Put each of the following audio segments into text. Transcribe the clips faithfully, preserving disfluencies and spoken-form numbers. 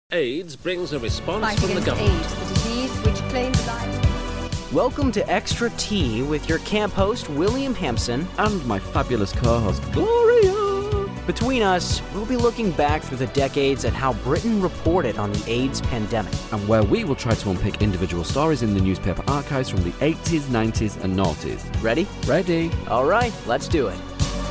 AIDS brings a response Fight from the against government. AIDS, the disease which claims lives. Welcome to Extra Tea with your camp host, William Hampson. And my fabulous co-host, Gloria. Between us, we'll be looking back through the decades at how Britain reported on the AIDS pandemic. And where we will try to unpick individual stories in the newspaper archives from the eighties, nineties and noughties. Ready? Ready. All right, let's do it.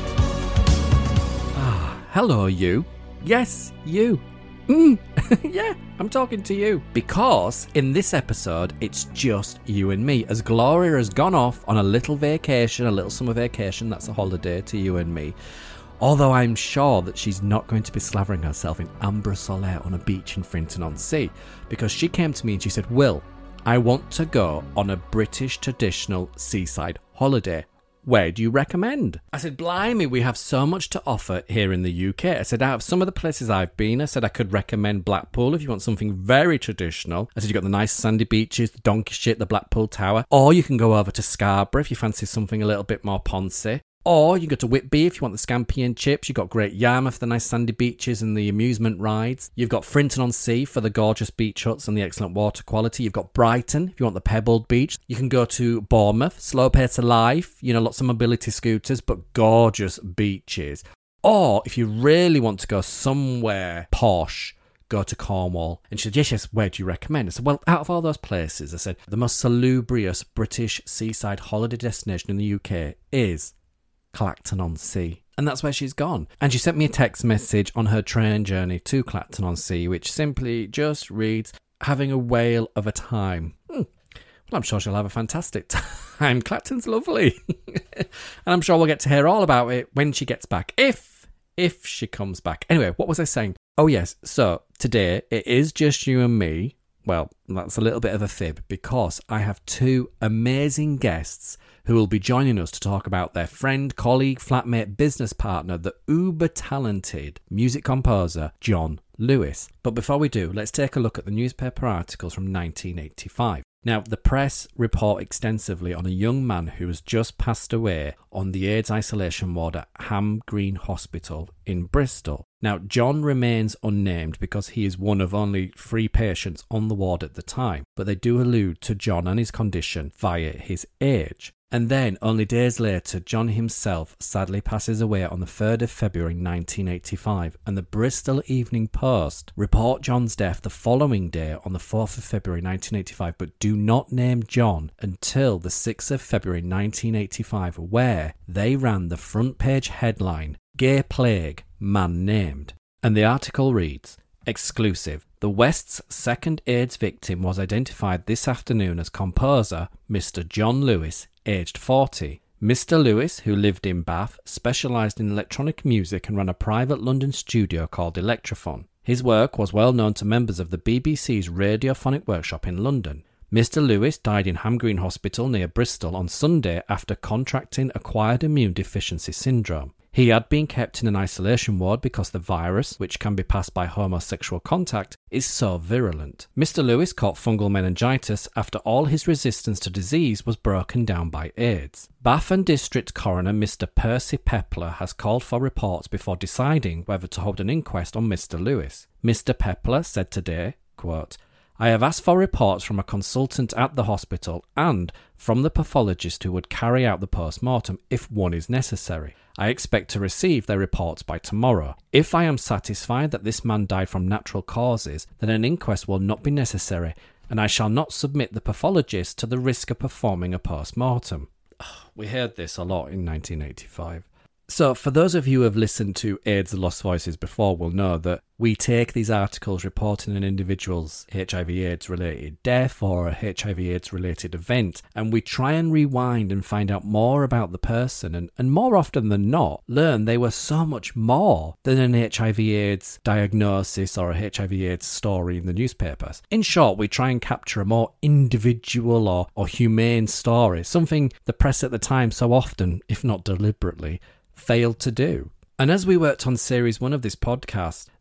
Ah, hello you. Yes, you. Mm, yeah, I'm talking to you. Because in this episode, it's just you and me. As Gloria has gone off on a little vacation, a little summer vacation, that's a holiday to you and me. Although I'm sure that she's not going to be slavering herself in ambre solaire on a beach in Frinton-on-Sea. Because she came to me and she said, Will, I want to go on a British traditional seaside holiday. Where do you recommend? I said, blimey, we have so much to offer here in the U K. I said, out of some of the places I've been, I said I could recommend Blackpool if you want something very traditional. I said, you've got the nice sandy beaches, the donkey shit, the Blackpool Tower. Or you can go over to Scarborough if you fancy something a little bit more poncy. Or you can go to Whitby if you want the scampi and chips. You've got Great Yarmouth, the nice sandy beaches and the amusement rides. You've got Frinton-on-Sea for the gorgeous beach huts and the excellent water quality. You've got Brighton if you want the pebbled beach. You can go to Bournemouth, slow pace of life, you know, lots of mobility scooters, but gorgeous beaches. Or if you really want to go somewhere posh, go to Cornwall. And she said, yes, yes, where do you recommend? I said, well, out of all those places, I said, the most salubrious British seaside holiday destination in the U K is Clacton-on-Sea. And that's where she's gone. And she sent me a text message on her train journey to Clacton-on-Sea, which simply just reads, having a whale of a time. Hmm. Well, I'm sure she'll have a fantastic time. Clacton's lovely. And I'm sure we'll get to hear all about it when she gets back. If, if she comes back. Anyway, what was I saying? Oh, yes. So today it is just you and me. Well, that's a little bit of a fib because I have two amazing guests who will be joining us to talk about their friend, colleague, flatmate, business partner, the uber-talented music composer, John Lewis. But before we do, let's take a look at the newspaper articles from nineteen eighty-five. Now, the press report extensively on a young man who has just passed away on the AIDS isolation ward at Ham Green Hospital in Bristol. Now, John remains unnamed because he is one of only three patients on the ward at the time, but they do allude to John and his condition via his age. And then, only days later, John himself sadly passes away on the third of February nineteen eighty-five, and the Bristol Evening Post report John's death the following day on the fourth of February nineteen eighty-five, but do not name John until the sixth of February nineteen eighty-five, where they ran the front page headline, Gay Plague, Man Named. And the article reads, exclusive. The West's second AIDS victim was identified this afternoon as composer Mister John Lewis, aged forty. Mister Lewis, who lived in Bath, specialised in electronic music and ran a private London studio called Electrophone. His work was well known to members of the B B C's Radiophonic Workshop in London. Mister Lewis died in Ham Green Hospital near Bristol on Sunday after contracting acquired immune deficiency syndrome. He had been kept in an isolation ward because the virus, which can be passed by homosexual contact, is so virulent. Mister Lewis caught fungal meningitis after all his resistance to disease was broken down by AIDS. Bath and District Coroner Mister Percy Pepler has called for reports before deciding whether to hold an inquest on Mister Lewis. Mister Pepler said today, quote, I have asked for reports from a consultant at the hospital and from the pathologist who would carry out the post-mortem if one is necessary. I expect to receive their reports by tomorrow. If I am satisfied that this man died from natural causes, then an inquest will not be necessary, and I shall not submit the pathologist to the risk of performing a post-mortem. We heard this a lot in nineteen eighty-five. So, for those of you who have listened to AIDS The Lost Voices before will know that we take these articles reporting an individual's H I V AIDS related death or a H I V AIDS related event, and we try and rewind and find out more about the person, and, and more often than not, learn they were so much more than an H I V AIDS diagnosis or a H I V AIDS story in the newspapers. In short, we try and capture a more individual or, or humane story, something the press at the time so often, if not deliberately, failed to do. And as we worked on series one of this podcast,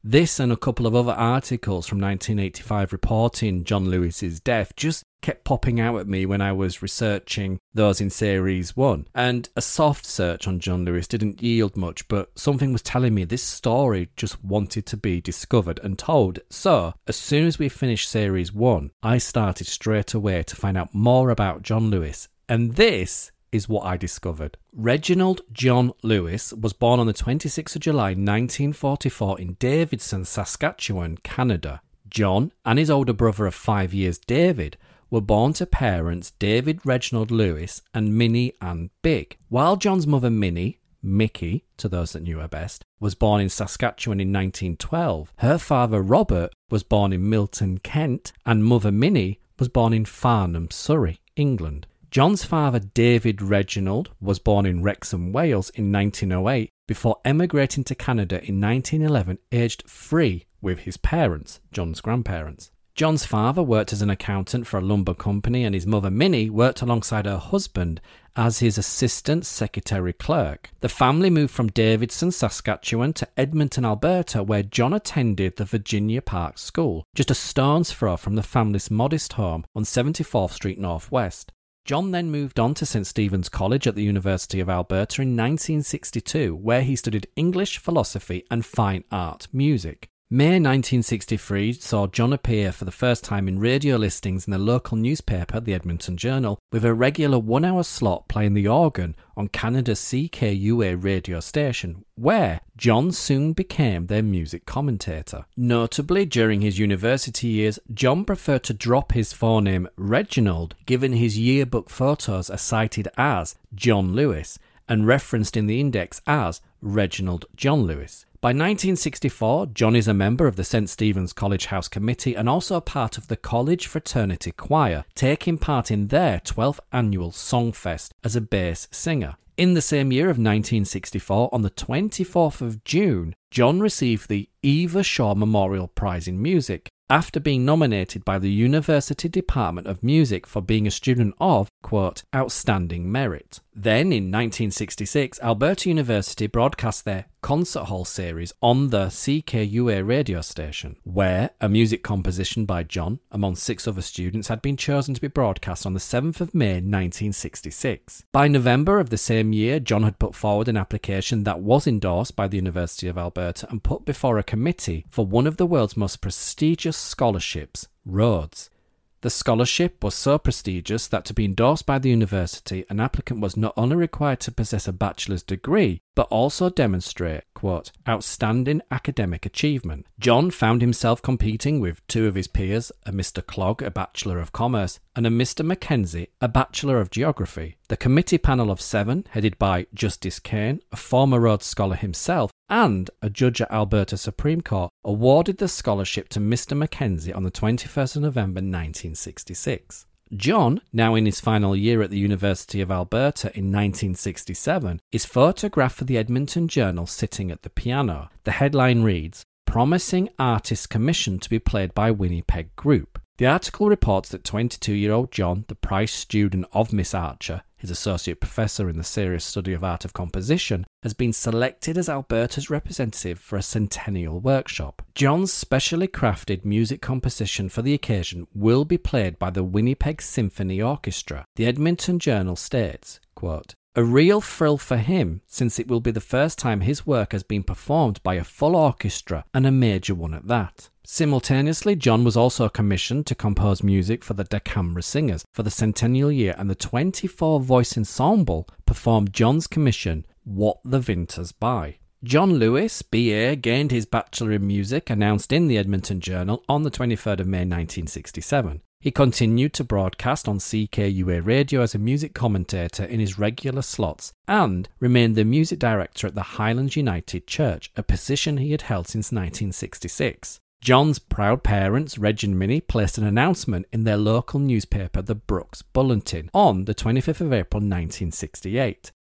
This and a couple of other articles from nineteen eighty-five reporting John Lewis's death just kept popping out at me when I was researching those in Series one. And a soft search on John Lewis didn't yield much, but something was telling me this story just wanted to be discovered and told. So, as soon as we finished Series one, I started straight away to find out more about John Lewis. And this is what I discovered. Reginald John Lewis was born on the twenty-sixth of July nineteen forty-four in Davidson, Saskatchewan, Canada. John and his older brother of five years, David, were born to parents David Reginald Lewis and Minnie Ann Big. While John's mother Minnie, Mickey, to those that knew her best, was born in Saskatchewan in nineteen twelve, her father Robert was born in Milton, Kent, and mother Minnie was born in Farnham, Surrey, England. John's father David Reginald was born in Wrexham, Wales in nineteen oh eight before emigrating to Canada in nineteen eleven, aged three, with his parents, John's grandparents. John's father worked as an accountant for a lumber company, and his mother Minnie worked alongside her husband as his assistant secretary clerk. The family moved from Davidson, Saskatchewan to Edmonton, Alberta, where John attended the Virginia Park School, just a stone's throw from the family's modest home on seventy-fourth Street Northwest. John then moved on to Saint Stephen's College at the University of Alberta in nineteen sixty-two, where he studied English, philosophy, and fine art music. May nineteen sixty-three saw John appear for the first time in radio listings in the local newspaper, the Edmonton Journal, with a regular one-hour slot playing the organ on Canada's C K U A radio station, where John soon became their music commentator. Notably, during his university years, John preferred to drop his forename Reginald, given his yearbook photos are cited as John Lewis and referenced in the index as Reginald John Lewis. By nineteen sixty-four, John is a member of the Saint Stephen's College House Committee and also a part of the College Fraternity Choir, taking part in their twelfth annual Songfest as a bass singer. In the same year of nineteen sixty-four, on the twenty-fourth of June, John received the Eva Shaw Memorial Prize in Music after being nominated by the University Department of Music for being a student of, quote, outstanding merit. Then, in nineteen sixty-six, Alberta University broadcast their concert hall series on the C K U A radio station, where a music composition by John, among six other students, had been chosen to be broadcast on the seventh of May nineteen sixty-six. By November of the same year, John had put forward an application that was endorsed by the University of Alberta and put before a committee for one of the world's most prestigious scholarships, Rhodes. The scholarship was so prestigious that to be endorsed by the university, an applicant was not only required to possess a bachelor's degree, but also demonstrate, quote, outstanding academic achievement. John found himself competing with two of his peers, a Mister Clogg, a Bachelor of Commerce, and a Mister Mackenzie, a Bachelor of Geography. The committee panel of seven, headed by Justice Kane, a former Rhodes Scholar himself, and a judge at Alberta Supreme Court, awarded the scholarship to Mister Mackenzie on the twenty-first of November nineteen sixty-six. John, now in his final year at the University of Alberta in nineteen sixty-seven, is photographed for the Edmonton Journal sitting at the piano. The headline reads, Promising Artist Commission to be played by Winnipeg Group. The article reports that twenty-two-year-old John, the prize student of Miss Archer, his associate professor in the serious study of art of composition, has been selected as Alberta's representative for a centennial workshop. John's specially crafted music composition for the occasion will be played by the Winnipeg Symphony Orchestra. The Edmonton Journal states, quote, a real thrill for him, since it will be the first time his work has been performed by a full orchestra, and a major one at that. Simultaneously, John was also commissioned to compose music for the Da Camera Singers for the centennial year, and the twenty-four voice ensemble performed John's commission, What the Vinters Buy. John Lewis, B A, gained his Bachelor in Music, announced in the Edmonton Journal on the twenty-third of May nineteen sixty-seven. He continued to broadcast on C K U A radio as a music commentator in his regular slots and remained the music director at the Highlands United Church, a position he had held since nineteen sixty-six. John's proud parents, Reg and Minnie, placed an announcement in their local newspaper, the Brooks Bulletin, on the twenty-fifth of April nineteen sixty-eight.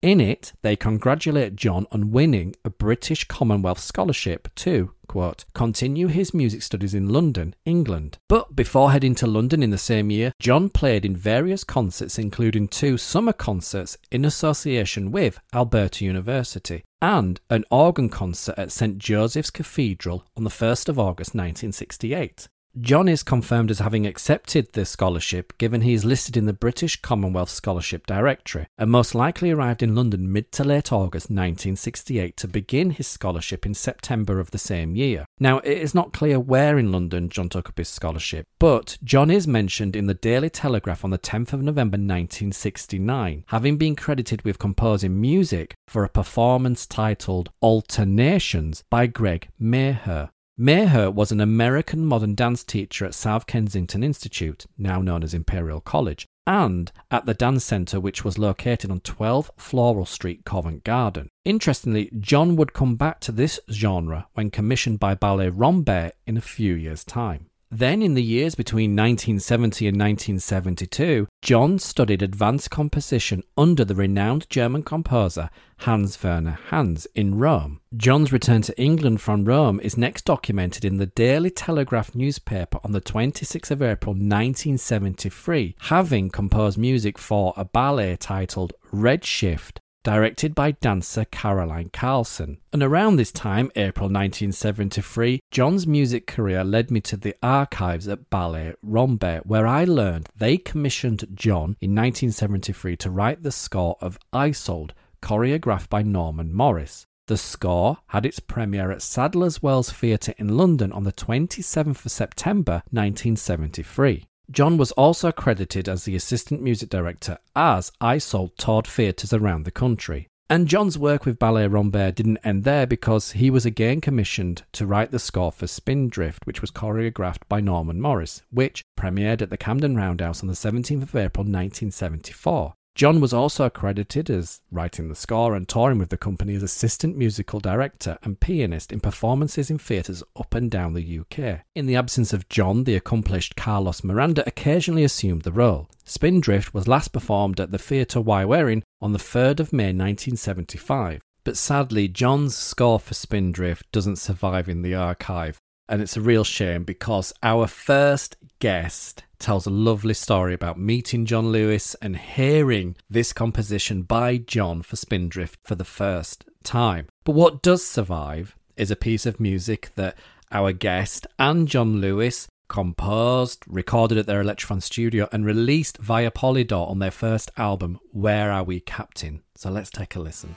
In it, they congratulate John on winning a British Commonwealth Scholarship to, quote, continue his music studies in London, England. But before heading to London in the same year, John played in various concerts, including two summer concerts in association with Alberta University and an organ concert at Saint Joseph's Cathedral on the first of August nineteen sixty-eight. John is confirmed as having accepted this scholarship, given he is listed in the British Commonwealth Scholarship Directory, and most likely arrived in London mid to late August nineteen sixty-eight to begin his scholarship in September of the same year. Now, it is not clear where in London John took up his scholarship, but John is mentioned in the Daily Telegraph on the tenth of November nineteen sixty-nine, having been credited with composing music for a performance titled Alternations by Greg Maher. Maher was an American modern dance teacher at South Kensington Institute, now known as Imperial College, and at the Dance Centre, which was located on twelve Floral Street, Covent Garden. Interestingly, John would come back to this genre when commissioned by Ballet Rambert in a few years' time. Then, in the years between nineteen seventy and nineteen seventy-two, John studied advanced composition under the renowned German composer Hans Werner Hans in Rome. John's return to England from Rome is next documented in the Daily Telegraph newspaper on the twenty-sixth of April nineteen seventy-three, having composed music for a ballet titled Redshift, directed by dancer Caroline Carlson. And around this time, April nineteen seventy-three, John's music career led me to the archives at Ballet Rambert, where I learned they commissioned John in nineteen seventy-three to write the score of Isolde, choreographed by Norman Morris. The score had its premiere at Sadler's Wells Theatre in London on the twenty-seventh of September nineteen seventy-three. John was also credited as the assistant music director as Isolde toured theatres around the country. And John's work with Ballet Rambert didn't end there, because he was again commissioned to write the score for Spindrift, which was choreographed by Norman Morris, which premiered at the Camden Roundhouse on the seventeenth of April nineteen seventy-four. John was also credited as writing the score and touring with the company as assistant musical director and pianist in performances in theatres up and down the U K. In the absence of John, the accomplished Carlos Miranda occasionally assumed the role. Spindrift was last performed at the Theatre Y Waring on the third of May nineteen seventy-five. But sadly, John's score for Spindrift doesn't survive in the archive, and it's a real shame, because our first guest tells a lovely story about meeting John Lewis and hearing this composition by John for Spindrift for the first time. But what does survive is a piece of music that our guest and John Lewis composed, recorded at their Electrophon studio, and released via Polydor on their first album, Where Are We, Captain? So let's take a listen.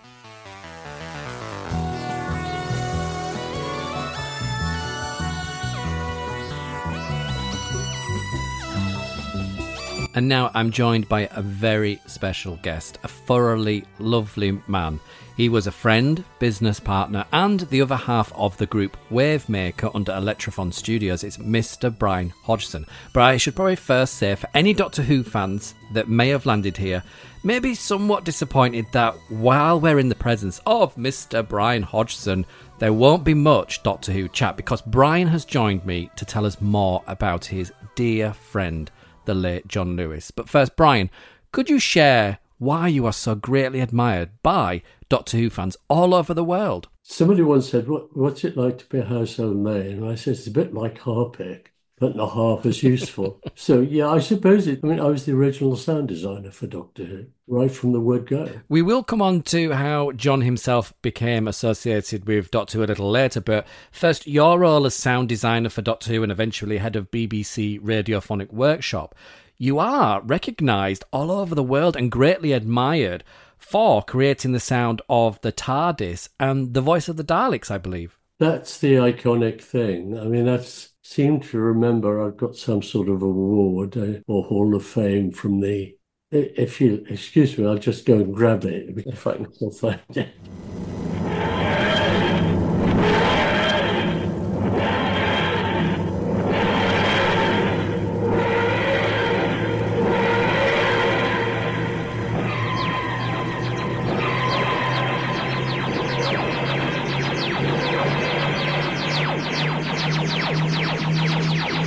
And now I'm joined by a very special guest, a thoroughly lovely man. He was a friend, business partner, and the other half of the group Wavemaker under Electrophon Studios. It's Mister Brian Hodgson. But I should probably first say, for any Doctor Who fans that may have landed here, may be somewhat disappointed that while we're in the presence of Mister Brian Hodgson, there won't be much Doctor Who chat, because Brian has joined me to tell us more about his dear friend, the late John Lewis. But first, Brian, could you share why you are so greatly admired by Doctor Who fans all over the world? Somebody once said, what, what's it like to be a household name? And I said, it's a bit like Harpic, but not half as useful. So, yeah, I suppose it, I mean, I was the original sound designer for Doctor Who, right from the word go. We will come on to how John himself became associated with Doctor Who a little later, but first, your role as sound designer for Doctor Who and eventually head of B B C Radiophonic Workshop. You are recognised all over the world and greatly admired for creating the sound of the TARDIS and the voice of the Daleks, I believe. That's the iconic thing. I mean, that's seem to remember I've got some sort of award uh, or Hall of Fame from the... If you excuse me, I'll just go and grab it if I can still find it.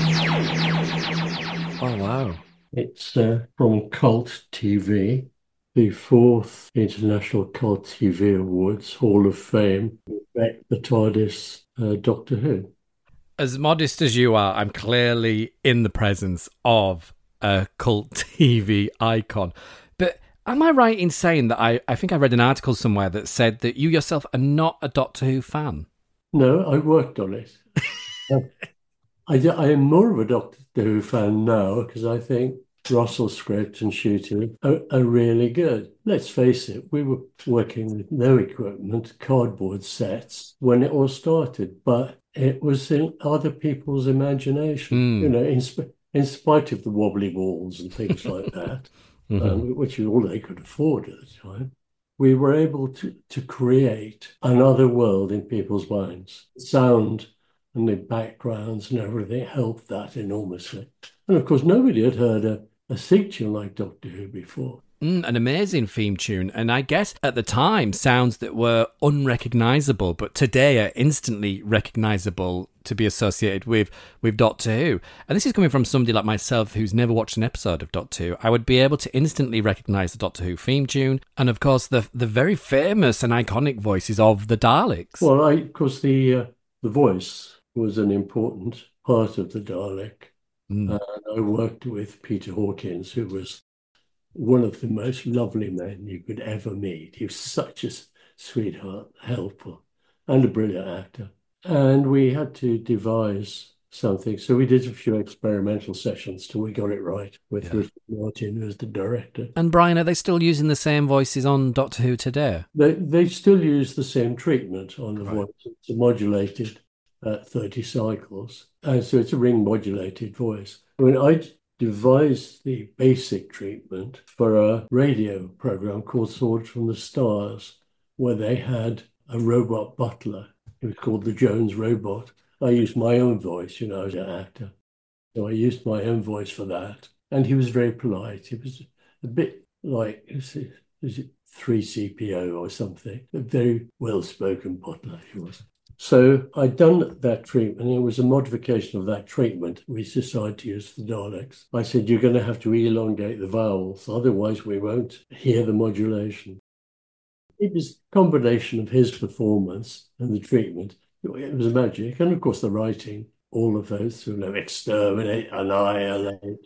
Oh, wow. It's uh, from Cult T V. the fourth International Cult T V Awards Hall of Fame, the TARDIS uh, Doctor Who. As modest as you are, I'm clearly in the presence of a cult T V icon. But am I right in saying that I, I think I read an article somewhere that said that you yourself are not a Doctor Who fan? No, I worked on it. I, I am more of a Doctor Who fan now because I think Russell's script and shooting are, are really good. Let's face it, we were working with no equipment, cardboard sets when it all started, but it was in other people's imagination, mm. you know, in, sp- in spite of the wobbly walls and things like that, mm-hmm. um, which is all they could afford at the time. We were able to, to create another world in people's minds. Sound and the backgrounds and everything helped that enormously. And of course, nobody had heard a, a theme tune like Doctor Who before. Mm, an amazing theme tune, and I guess at the time sounds that were unrecognisable, but today are instantly recognisable to be associated with, with Doctor Who. And this is coming from somebody like myself who's never watched an episode of Doctor Who. I would be able to instantly recognise the Doctor Who theme tune, and of course the the very famous and iconic voices of the Daleks. Well, I, of course, the uh, the voice was an important part of the Dalek. Mm. Uh, I worked with Peter Hawkins, who was one of the most lovely men you could ever meet. He was such a sweetheart, helpful, and a brilliant actor. And we had to devise something. So we did a few experimental sessions till we got it right with yeah. Richard Martin, who's the director. And Brian, are they still using the same voices on Doctor Who today? They they still use the same treatment on the right. voice. It's modulated at thirty cycles. And so it's a ring modulated voice. I mean, I devised the basic treatment for a radio program called Swords from the Stars, where they had a robot butler. It was called the Jones Robot. I used my own voice, you know, as an actor. So I used my own voice for that. And he was very polite. He was a bit like, is it, is it three C P O or something? A very well-spoken butler he was. So I'd done that treatment. It was a modification of that treatment we decided to use for the Daleks. I said, you're going to have to elongate the vowels, otherwise we won't hear the modulation. It was a combination of his performance and the treatment. It was magic. And of course, the writing, all of those, you know, exterminate, annihilate.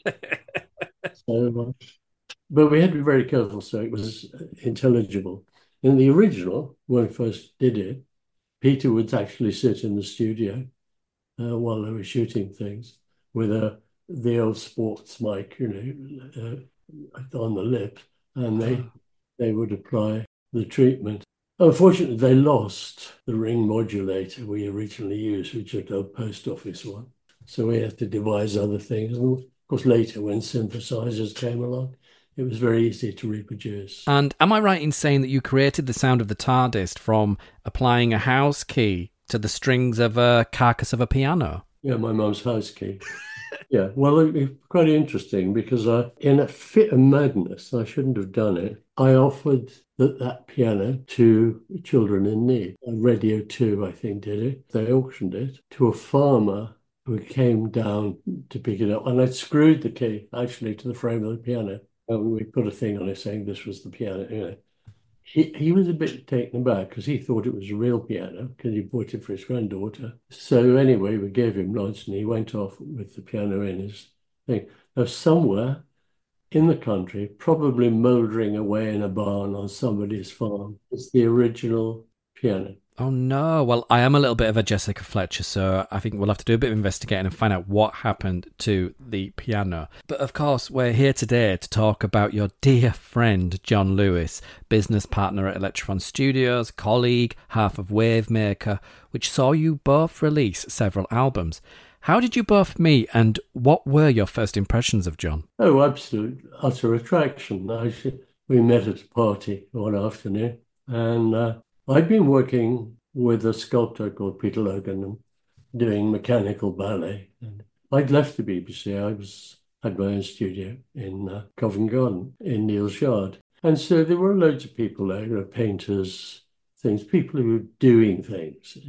so much. But we had to be very careful so it was intelligible. In the original, when we first did it, Peter would actually sit in the studio uh, while they were shooting things with a the old sports mic, you know, uh, on the lips, and they they would apply the treatment. Unfortunately, they lost the ring modulator we originally used, which was a post office one. So we had to devise other things. And of course, later when synthesizers came along, it was very easy to reproduce. And am I right in saying that you created the sound of the TARDIS from applying a house key to the strings of a carcass of a piano? Yeah, my mum's house key. yeah, well, it was quite interesting because I, in a fit of madness, I shouldn't have done it, I offered that, that piano to children in need. Radio two, I think, did it. They auctioned it to a farmer who came down to pick it up. And I screwed the key, actually, to the frame of the piano. And we put a thing on it saying this was the piano. You know, he he was a bit taken aback because he thought it was a real piano because he bought it for his granddaughter. So anyway, we gave him lunch and he went off with the piano in his thing. Now somewhere in the country, probably mouldering away in a barn on somebody's farm, is the original piano. Oh no, well I am a little bit of a Jessica Fletcher, so I think we'll have to do a bit of investigating and find out what happened to the piano. But of course, we're here today to talk about your dear friend John Lewis, business partner at Electron Studios, colleague, half of Wavemaker, which saw you both release several albums. How did you both meet and what were your first impressions of John? Oh, absolute utter attraction. We met at a party one afternoon and uh, I'd been working with a sculptor called Peter Logan doing mechanical ballet. And I'd left the B B C. I was had my own studio in uh, Covent Garden in Neal's Yard. And so there were loads of people there, you know, painters, things, people who were doing things.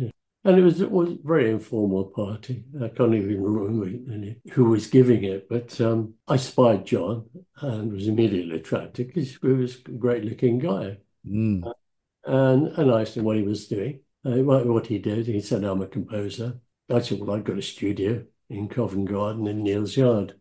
And it was, it was a very informal party. I can't even remember who was giving it, but um, I spied John and was immediately attracted because he was a great looking guy. Mm. And, and I asked him what he was doing, uh, what, what he did. He said, I'm a composer. I said, well, I've got a studio in Covent Garden in Neal's Yard.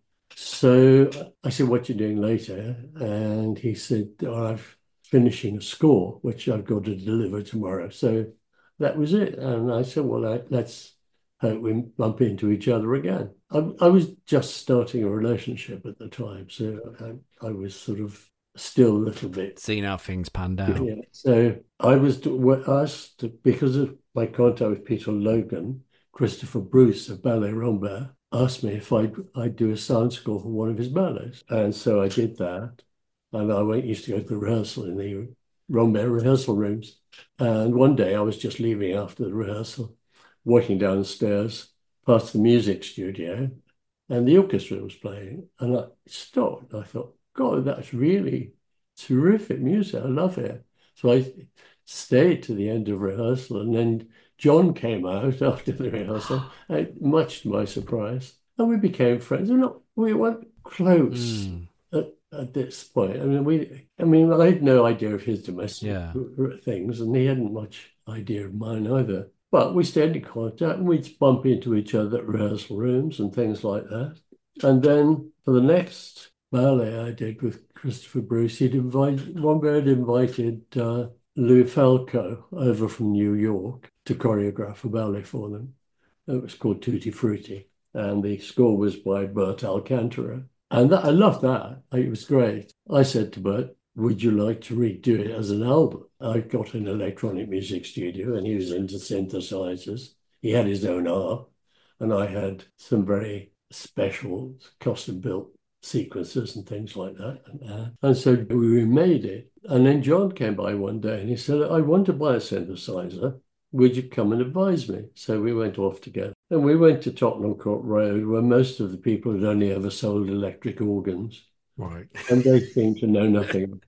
So I said, what are you doing later? And he said, oh, I'm finishing a score, which I've got to deliver tomorrow. So that was it. And I said, well, let's hope we bump into each other again. I, I was just starting a relationship at the time. So I, I was sort of still a little bit seeing how things panned out. Yeah. So I was asked, because of my contact with Peter Logan, Christopher Bruce of Ballet Rambert asked me if I'd, I'd do a sound score for one of his ballets. And so I did that. And I went, used to go to the rehearsal in the Rambert rehearsal rooms. And one day I was just leaving after the rehearsal, walking down the stairs past the music studio, and the orchestra was playing. And I stopped. I thought, God, that's really terrific music. I love it. So I stayed to the end of rehearsal, and then John came out after the rehearsal, much to my surprise, and we became friends. We're not, we weren't close mm. at, at this point. I mean, we, I mean, I had no idea of his domestic yeah. things, and he hadn't much idea of mine either. But we stayed in contact, and we'd bump into each other at rehearsal rooms and things like that. And then for the next ballet I did with Christopher Bruce, he'd invited, Rambert invited uh, Lou Falco over from New York to choreograph a ballet for them. It was called Tutti Frutti, and the score was by Bert Alcantara. And that, I loved that. It was great. I said to Bert, would you like to redo it as an album? I got an electronic music studio, and he was into synthesizers. He had his own harp, and I had some very special custom-built sequences and things like that. And, uh, and so we remade it. And then John came by one day and he said, I want to buy a synthesizer. Would you come and advise me? So we went off together. And we went to Tottenham Court Road, where most of the people had only ever sold electric organs. Right. And they seemed to know nothing.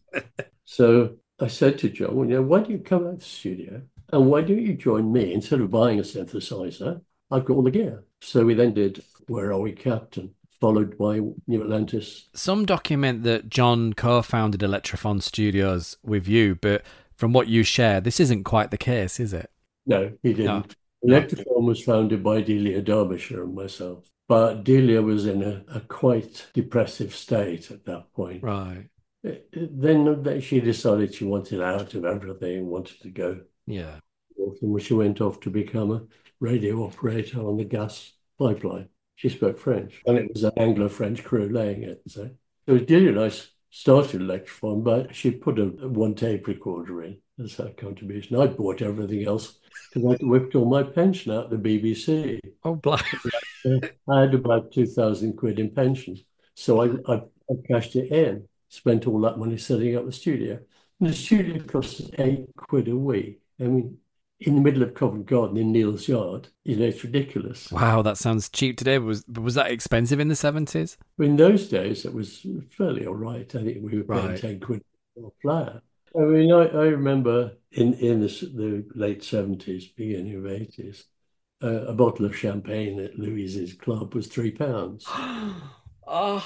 So I said to John, well, you know, why don't you come out to the studio? And why don't you join me? Instead of buying a synthesizer, I've got all the gear. So we then did Where Are We, Captain? Followed by New Atlantis. Some document that John co-founded Electrophon Studios with you, but from what you share, this isn't quite the case, is it? No, he didn't. No. Electrophon was founded by Delia Derbyshire and myself, but Delia was in a, a quite depressive state at that point. Right. Then she decided she wanted out of everything and wanted to go. Yeah. And she went off to become a radio operator on the gas pipeline. She spoke French, and it was an Anglo-French crew laying it. So it was Delia and I started Electrophon, but she put a, a one tape recorder in as her contribution. I bought everything else because I whipped all my pension out of the B B C. Oh, black. I had about two thousand quid in pension. So I, I, I cashed it in, spent all that money setting up the studio. And the studio cost eight quid a week. I mean, in the middle of Covent Garden in Neal's Yard, you know, it's ridiculous. Wow, that sounds cheap today. Was was that expensive in the seventies? In those days, it was fairly all right. I think we were paying right. ten quid a flat. I mean, I, I remember in, in the, the late seventies, beginning of eighties, uh, a bottle of champagne at Louise's club was three pounds. Oh,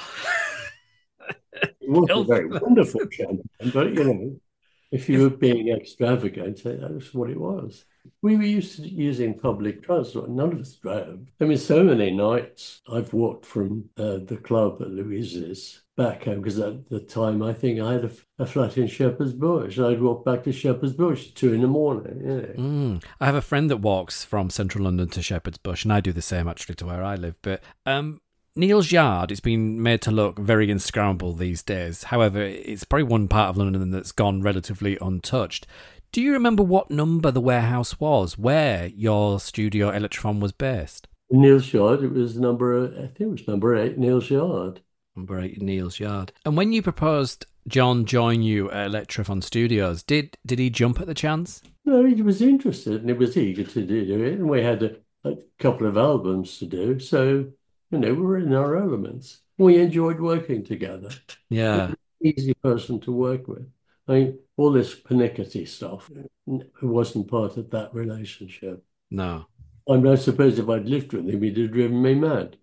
it wasn't very wonderful champagne, but you know, if you were being extravagant, that was what it was. We were used to using public transport. None of us drove. I mean, so many nights I've walked from uh, the club at Louise's back home, because at the time I think I had a, a flat in Shepherd's Bush. I'd walk back to Shepherd's Bush at two in the morning. You know. mm. I have a friend that walks from central London to Shepherd's Bush, and I do the same actually to where I live. But um, Neal's Yard, it's been made to look very Instagrammable these days. However, it's probably one part of London that's gone relatively untouched. Do you remember what number the warehouse was, where your studio Electrophon was based? Neal's Yard, it was number, I think it was number eight, Neal's Yard. Number eight, Neal's Yard. And when you proposed John join you at Electrophon Studios, did did he jump at the chance? No, he was interested and he was eager to do it. And we had a, a couple of albums to do. So, you know, we were in our elements. We enjoyed working together. Yeah. Easy person to work with. I mean, all this pernickety stuff, it wasn't part of that relationship. No. I mean, I suppose if I'd lived with him, he'd have driven me mad.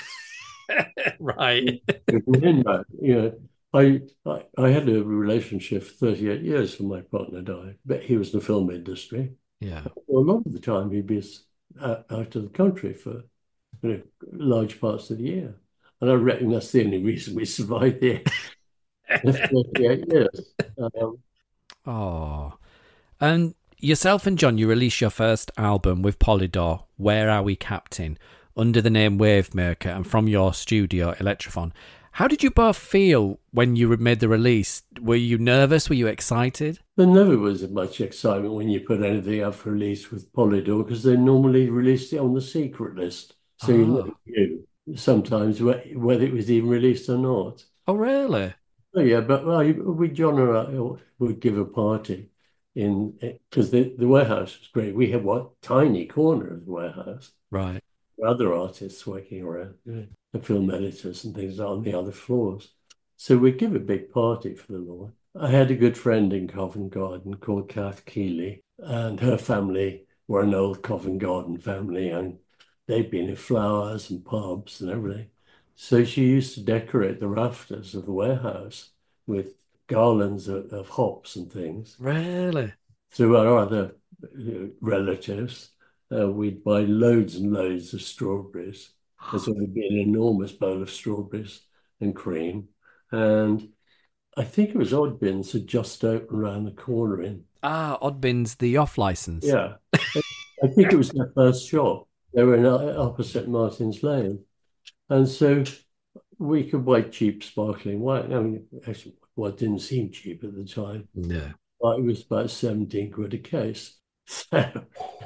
Right. Driven him mad. You know, I, I I had a relationship for thirty-eight years when my partner died, but he was in the film industry. Yeah. Well, a lot of the time he'd be out, out of the country for you know, large parts of the year. And I reckon that's the only reason we survived the thirty-eight years. Um, Oh. And yourself and John, you released your first album with Polydor, Where Are We Captain, under the name Wavemaker and from your studio, Electrophon. How did you both feel when you made the release? Were you nervous? Were you excited? there never was much excitement when you put anything up for release with Polydor because they normally released it on the secret list. So you never Oh. knew sometimes whe- whether it was even released or not. Oh, really? Oh, yeah, but well, we, John and I would give a party in because the, the warehouse was great. We had what tiny corner of the warehouse. Right. Other artists working around, yeah, the film editors and things on the other floors. So we'd give a big party for the Lord. I had a good friend in Covent Garden called Kath Keeley, and her family were an old Covent Garden family, and they'd been in flowers and pubs and everything. So she used to decorate the rafters of the warehouse with garlands of, of hops and things. Really? Through our other uh, relatives, uh, we'd buy loads and loads of strawberries. There's would be an enormous bowl of strawberries and cream. And I think it was Oddbins had just opened around the corner in. Ah, Oddbins, the off license. Yeah. I think it was their first shop. They were in uh, opposite Martin's Lane. And so we could buy cheap sparkling wine. I mean, actually, well, it didn't seem cheap at the time. Yeah. But it was about seventeen quid a case. So,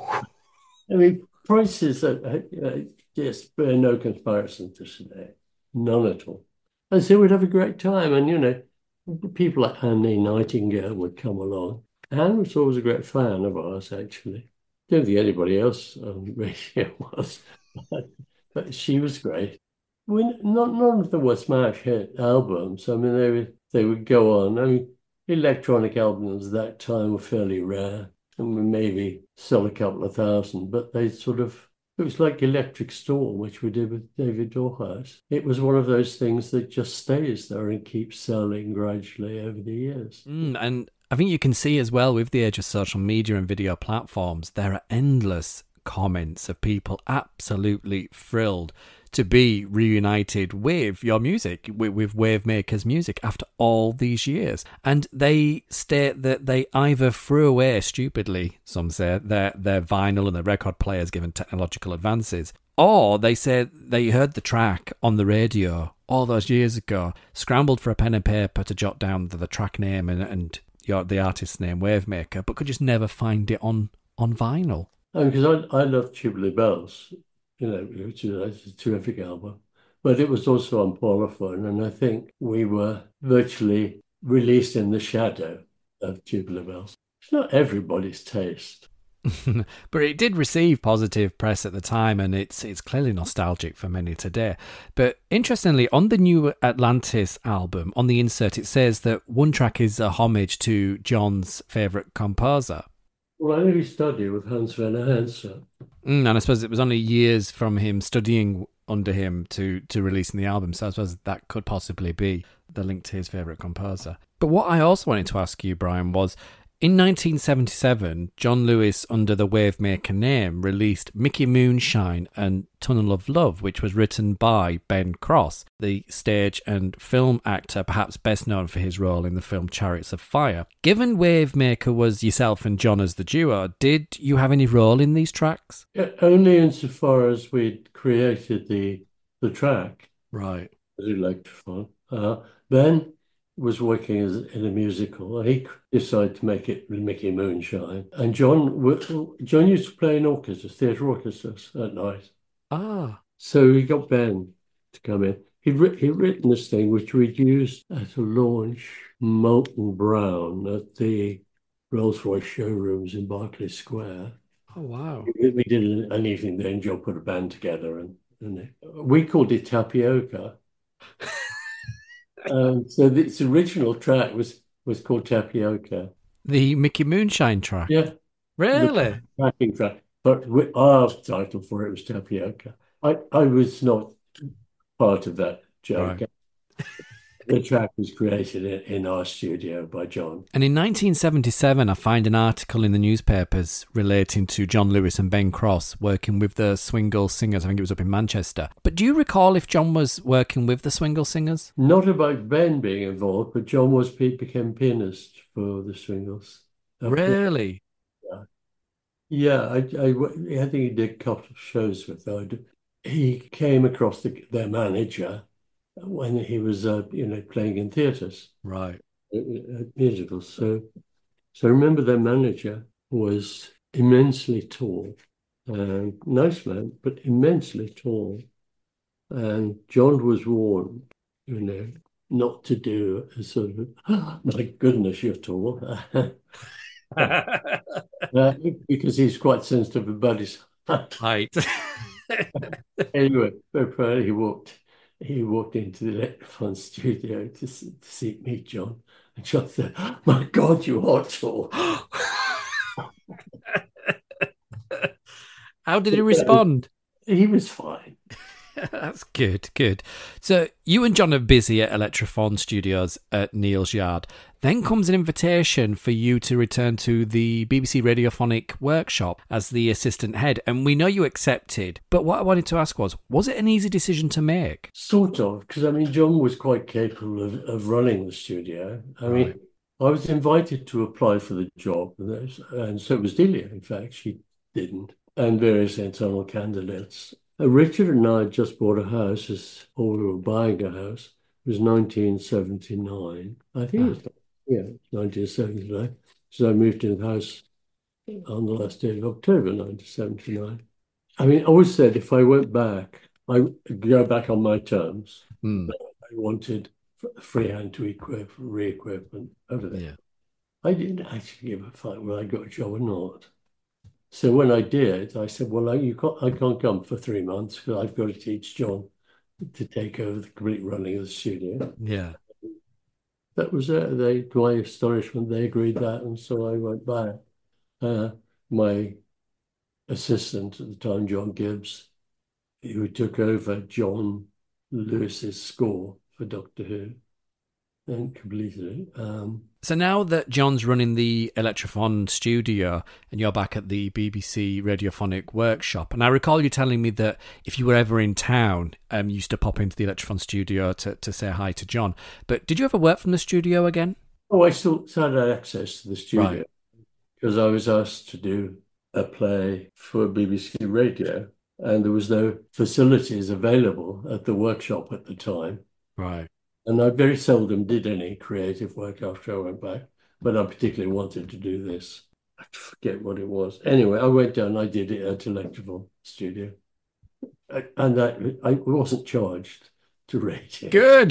I mean, prices are uh, just bear no comparison to today. None at all. And so we'd have a great time. And, you know, people like Annie Nightingale would come along. Anne was always a great fan of ours, actually. Don't think anybody else on radio was, but, but she was great. We, not, none of them were smash hit albums. I mean, they would, they would go on. I mean, electronic albums at that time were fairly rare. And we maybe sell a couple of thousand, but they sort of, it was like Electric Storm, which we did with David Dorhouse. It was one of those things that just stays there and keeps selling gradually over the years. Mm, and I think you can see as well with the age of social media and video platforms, there are endless comments of people absolutely thrilled to be reunited with your music, with, with Wavemaker's music after all these years. And they state that they either threw away, stupidly, some say, their, their vinyl and their record players given technological advances, or they said they heard the track on the radio all those years ago, scrambled for a pen and paper to jot down the, the track name and, and your, the artist's name, Wavemaker, but could just never find it on, on vinyl. Because I, I love Tubular Bells, you know, which is a terrific album. But it was also on Parlophone, and I think we were virtually released in the shadow of Tubular Bells. It's not everybody's taste. But it did receive positive press at the time, and it's it's clearly nostalgic for many today. But interestingly, on the new Atlantis album, on the insert, it says that one track is a homage to John's favourite composer. Well, I know he studied with Hans Werner Henze. Mm, and I suppose it was only years from him studying under him to, to releasing the album, so I suppose that could possibly be the link to his favourite composer. But what I also wanted to ask you, Brian, was in nineteen seventy-seven, John Lewis, under the Wavemaker name, released Mickey Moonshine and Tunnel of Love, which was written by Ben Cross, the stage and film actor perhaps best known for his role in the film Chariots of Fire. Given Wavemaker was yourself and John as the duo, did you have any role in these tracks? Yeah, only insofar as we'd created the the track. Right. As Electrophon. Uh, Ben was working as in a musical. He decided to make it Mickey Moonshine. And John John used to play in orchestras, theatre orchestras at night. Ah. So he got Ben to come in. He'd, ri- he'd written this thing which we'd used at a launch, Molten Brown, at the Rolls-Royce showrooms in Berkeley Square. Oh, wow. We, we did an, an evening there, and John put a band together. and, and it, We called it Tapioca. Um, so this original track was, was called Tapioca. The Mickey Moonshine track? Yeah. Really? Backing track. but we, our title for it was Tapioca. I, I was not part of that joke. Right. The track was created in, in our studio by John. And in nineteen seventy-seven, I find an article in the newspapers relating to John Lewis and Ben Cross working with the Swingle Singers. I think it was up in Manchester. But do you recall if John was working with the Swingle Singers? Not about Ben being involved, but John was became pianist for the Swingles. Really? Yeah, yeah. I, I, I think he did a couple of shows with them. He came across the, their manager when he was, uh, you know, playing in theatres, right, uh, musicals. So, so I remember their manager was immensely tall, and nice man, but immensely tall. And John was warned, you know, not to do a sort of, oh, my goodness, you're tall, uh, because he's quite sensitive about his height. Anyway, he walked. He walked into the Electrophone studio to, to see me, John, and John said, oh, "My God, you are tall." How did he respond? He was fine. That's good, good. So you and John are busy at Electrophone Studios at Neal's Yard. Then comes an invitation for you to return to the B B C Radiophonic Workshop as the assistant head. And we know you accepted. But what I wanted to ask was, was it an easy decision to make? Sort of, because I mean, John was quite capable of, of running the studio. I Right. mean, I was invited to apply for the job, and, there's- and so was Delia, in fact. She didn't, and various internal candidates. Uh, Richard and I had just bought a house, as, or we were buying a house. It was nineteen seventy-nine. I think it was, yeah, nineteen seventy-nine. So I moved in the house on the last day of October nineteen seventy-nine. I mean, I always said if I went back, I would go back on my terms. Hmm. I wanted f- freehand to equip, re-equipment over there. Yeah. I didn't actually give a fuck whether I got a job or not. So when I did, I said, well, I, you can't, I can't come for three months because I've got to teach John to take over the complete running of the studio. Yeah. That was it. They, to my astonishment, they agreed that, and so I went back. Uh, my assistant at the time, John Gibbs, who took over John Lewis's score for Doctor Who and completed it. Um, So now that John's running the Electrophone studio and you're back at the B B C Radiophonic Workshop, and I recall you telling me that if you were ever in town, um, you used to pop into the Electrophone studio to, to say hi to John. But did you ever work from the studio again? oh, I still had access to the studio Right. because I was asked to do a play for B B C Radio, and there was no facilities available at the workshop at the time. Right. And I very seldom did any creative work after I went back, but I particularly wanted to do this. I forget what it was. Anyway, I went down, I did it at Electrophone Studio. I, and I, I wasn't charged to rate it. Good.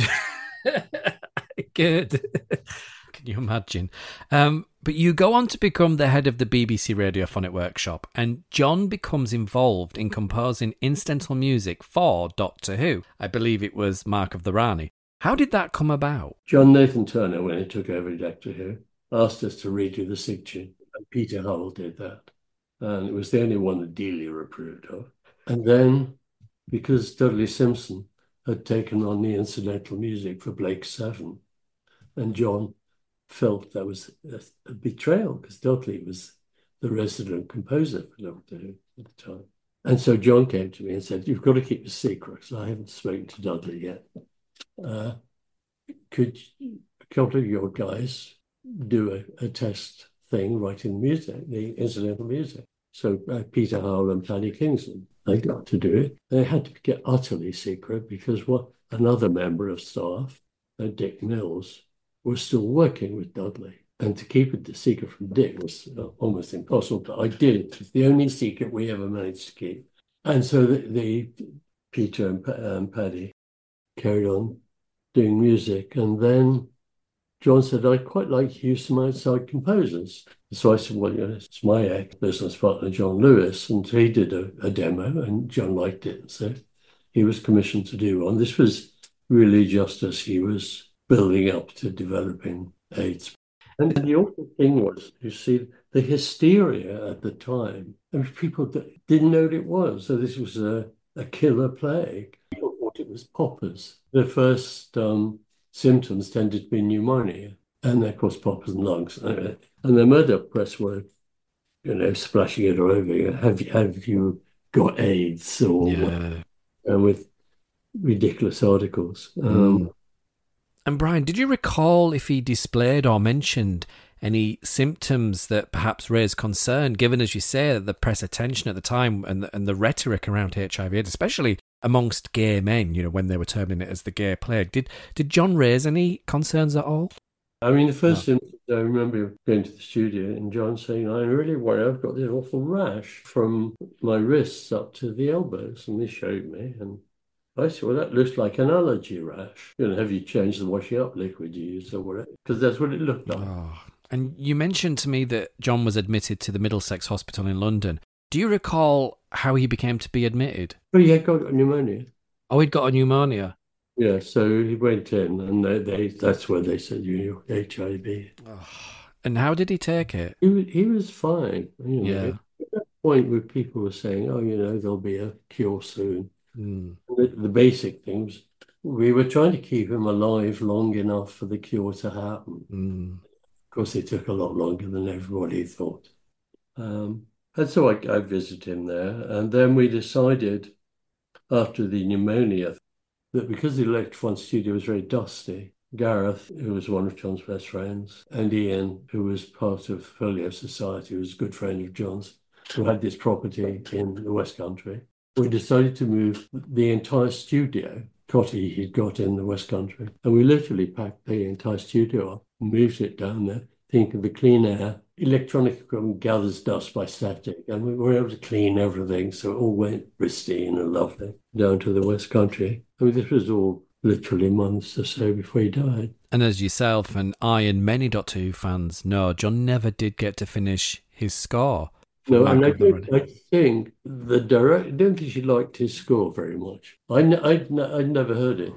Good. Can you imagine? Um, but you go on to become the head of the B B C Radiophonic Workshop, and John becomes involved in composing incidental music for Doctor Who. I believe it was Mark of the Rani. How did that come about? John Nathan Turner, when he took over Doctor Who, asked us to redo the sig tune, and Peter Hull did that. And it was the only one that Delia approved of. And then, because Dudley Simpson had taken on the incidental music for Blake Seven, and John felt that was a, a betrayal, because Dudley was the resident composer for Doctor Who at the time. And so John came to me and said, you've got to keep the secret, because I haven't spoken to Dudley yet. Uh, could a couple of your guys do a, a test thing writing the music, the incidental music? So uh, Peter Howell and Paddy Kingston, they got to do it. They had to get utterly secret because what another member of staff, uh, Dick Mills, was still working with Dudley. And to keep it the secret from Dick was uh, almost impossible, but I did. It was the only secret we ever managed to keep. And so the, the Peter and, and Paddy carried on doing music. And then John said, I'd quite like to use some outside composers. So I said, well, you know, it's my ex-business partner, John Lewis. And he did a, a demo and John liked it. So he was commissioned to do one. This was really just as he was building up to developing AIDS. And the awful thing was, you see, the hysteria at the time. I mean, people that didn't know what it was. So this was a, a killer plague. People thought it was poppers. The first um, symptoms tended to be pneumonia, and of course poppers and lungs. And the Murdoch press were, you know, splashing it all over you. Have you, have you got AIDS? Or yeah. And with ridiculous articles. Mm. Um, and Brian, did you recall if he displayed or mentioned any symptoms that perhaps raised concern, given, as you say, the press attention at the time and the, and the rhetoric around H I V AIDS, especially amongst gay men, you know, when they were terming it as the gay plague? Did did John raise any concerns at all? I mean, the first no. instance, I remember going to the studio and John saying, I'm really worried, I've got this awful rash from my wrists up to the elbows. And he showed me, and I said, well, that looks like an allergy rash. You know, have you changed the washing up liquid you use or whatever? Because that's what it looked like. Oh. And you mentioned to me that John was admitted to the Middlesex Hospital in London. Do you recall how he became to be admitted? Oh, he had got pneumonia. Oh, he'd got a pneumonia. Yeah, so he went in, and they, they that's where they said, you know, H I V. Oh. And how did he take it? He, he was fine. You know, yeah. At that point where people were saying, oh, you know, there'll be a cure soon. Mm. The, the basic things, we were trying to keep him alive long enough for the cure to happen. Mm. Of course, it took a lot longer than everybody thought. Um, and so I, I visited him there. And then we decided, after the pneumonia, that because the Electrophon studio was very dusty, Gareth, who was one of John's best friends, and Ian, who was part of Folio Society, who was a good friend of John's, who had this property in the West Country, we decided to move the entire studio, cotty he'd got in the West Country, and we literally packed the entire studio up, moved it down there, thinking of the clean air. Electronic equipment gathers dust by static, and we were able to clean everything, so it all went pristine and lovely down to the West Country. I mean, this was all literally months or so before he died. And as yourself and I and many Doctor Who fans know, John never did get to finish his score. No, and I think, I think the director, I don't think she liked his score very much. I n- I'd, n- I'd never heard it.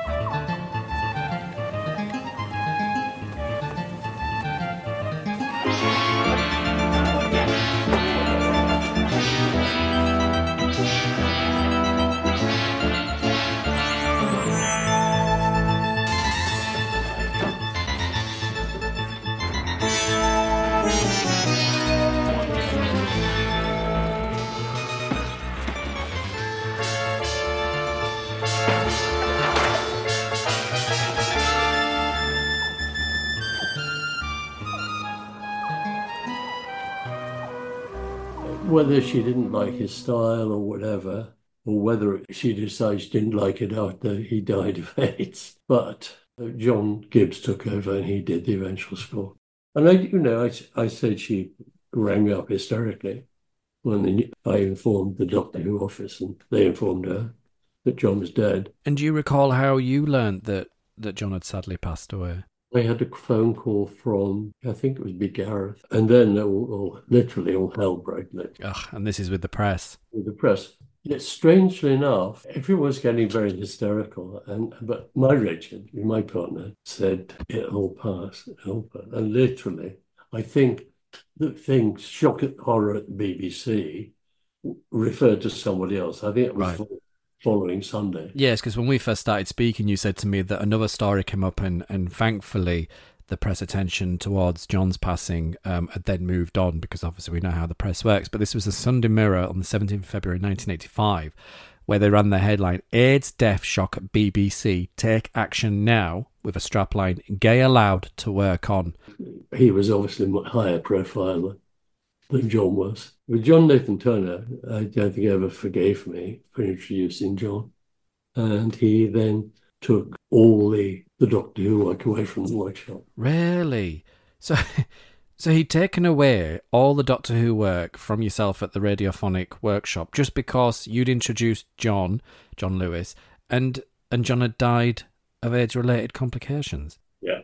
Whether she didn't like his style or whatever, or whether she decided she didn't like it after he died of AIDS. But John Gibbs took over and he did the eventual score. And I, you know, I, I said she rang me up hysterically when I informed the Doctor Who office and they informed her that John was dead. And do you recall how you learnt that, that John had sadly passed away? I had a phone call from, I think it was Big Gareth, and then all, all, literally all hell broke loose. Ugh, and this is with the press. With the press. Yet strangely enough, everyone was getting very hysterical, and but my Richard, my partner, said it'll pass, it'll pass. And literally, I think the thing, shock and horror at the B B C, referred to somebody else. I think it was right. Following Sunday. Yes, because when we first started speaking, you said to me that another story came up, and, and thankfully the press attention towards John's passing um, had then moved on, because obviously we know how the press works. But this was the Sunday Mirror on the seventeenth of February nineteen eighty-five, where they ran the headline, AIDS death shock at B B C, take action now, with a strapline, gay allowed to work on. He was obviously much higher profile than John was. With John Nathan Turner, I don't think he ever forgave me for introducing John. And he then took all the, the Doctor Who work away from the workshop. Really? So so he'd taken away all the Doctor Who work from yourself at the radiophonic workshop just because you'd introduced John, John Lewis, and, and John had died of AIDS-related complications? Yeah.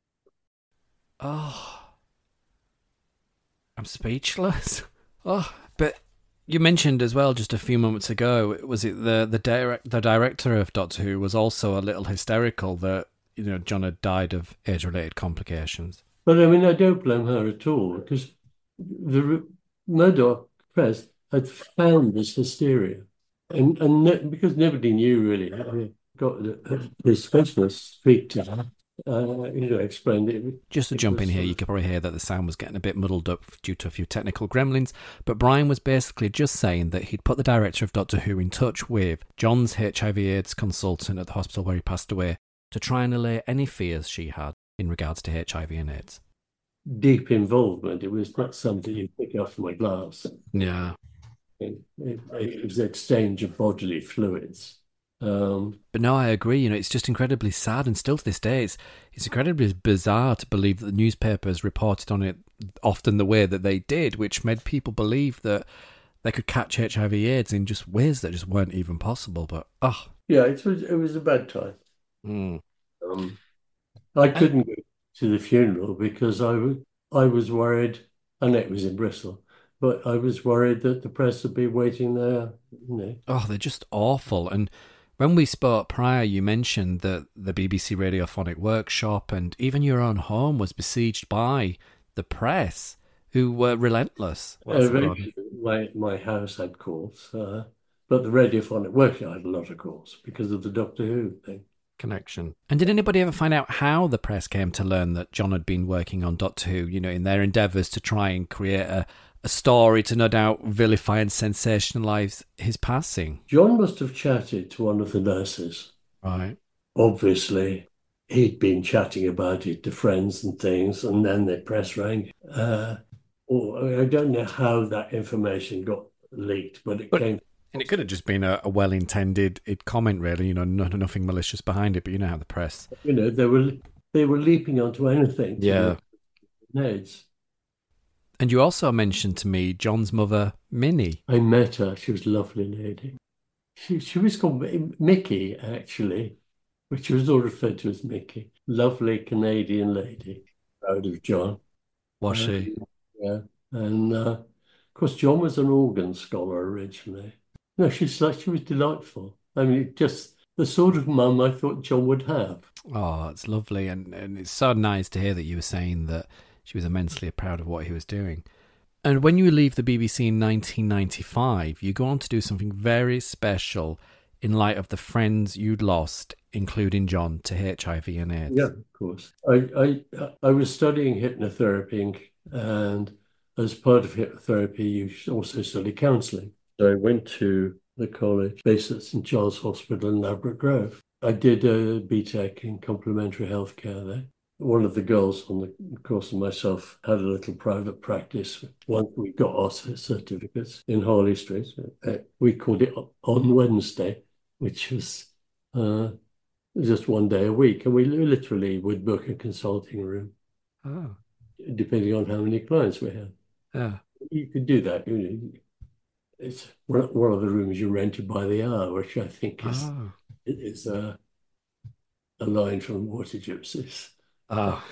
Oh... I'm speechless. Oh, but you mentioned as well just a few moments ago, was it the the direct the director of Doctor Who was also a little hysterical that, you know, John had died of age-related complications? But I mean, I don't blame her at all, because the Murdoch press had found this hysteria, and and no, because nobody knew really, I got the, the specialist speak to her, uh, you know, explained it. Just to it jump in was here, sort you of- could probably hear that the sound was getting a bit muddled up due to a few technical gremlins, but Brian was basically just saying that he'd put the director of Doctor Who in touch with John's H I V AIDS consultant at the hospital where he passed away to try and allay any fears she had in regards to H I V and AIDS. deep involvement. It was not something you pick up from a glass. Yeah. It, it, it was exchange of bodily fluids. Um, But no, I agree. You know, it's just incredibly sad, and still to this day, it's, it's incredibly bizarre to believe that the newspapers reported on it often the way that they did, which made people believe that they could catch H I V AIDS in just ways that just weren't even possible. But, oh. yeah, it was it was a bad time. Mm. Um, I couldn't go to the funeral because I was I was worried, and it was in Bristol, but I was worried that the press would be waiting there. You know. Oh, they're just awful. And when we spoke prior, you mentioned that the B B C Radiophonic Workshop and even your own home was besieged by the press, who were relentless. What's the word? Eventually, my my house had calls, uh, but the radiophonic workshop had a lot of calls because of the Doctor Who thing. Connection. And did anybody ever find out how the press came to learn that John had been working on Doctor Who, you know, in their endeavours to try and create a, a story to no doubt vilify and sensationalise his passing? John must have chatted to one of the nurses. Right. Obviously, he'd been chatting about it to friends and things, and then the press rang. Uh, or I don't know how that information got leaked, but it But- came. And it could have just been a, a well-intended comment, really, you know, no, nothing malicious behind it, but you know how the press... You know, they were they were leaping onto anything. to Yeah. make Neds. And you also mentioned to me John's mother, Minnie. I met her. She was a lovely lady. She she was called Mi- Mickey, actually, which was all referred to as Mickey. Lovely Canadian lady, proud of John. Was she? Um, yeah, and uh, of course, John was an organ scholar originally. No, she's like she was delightful. I mean, just the sort of mum I thought John would have. Oh, it's lovely. And, and it's so nice to hear that you were saying that she was immensely proud of what he was doing. And when you leave the B B C in nineteen ninety-five, you go on to do something very special in light of the friends you'd lost, including John, to H I V and AIDS. Yeah, of course. I I I was studying hypnotherapy, and as part of hypnotherapy, you also study counselling. So I went to the college based at St Charles Hospital in Ladbroke Grove. I did a B Tech in complementary healthcare there. One of the girls on the course and myself had a little private practice once we got our certificates in Harley Street. Uh, we called it On Wednesday, which was uh, just one day a week. And we literally would book a consulting room, Oh, depending on how many clients we had. yeah. You could do that. You know, it's one one of the rooms you rented by the hour, which I think is Oh. is a, a line from Water Gypsies. Oh.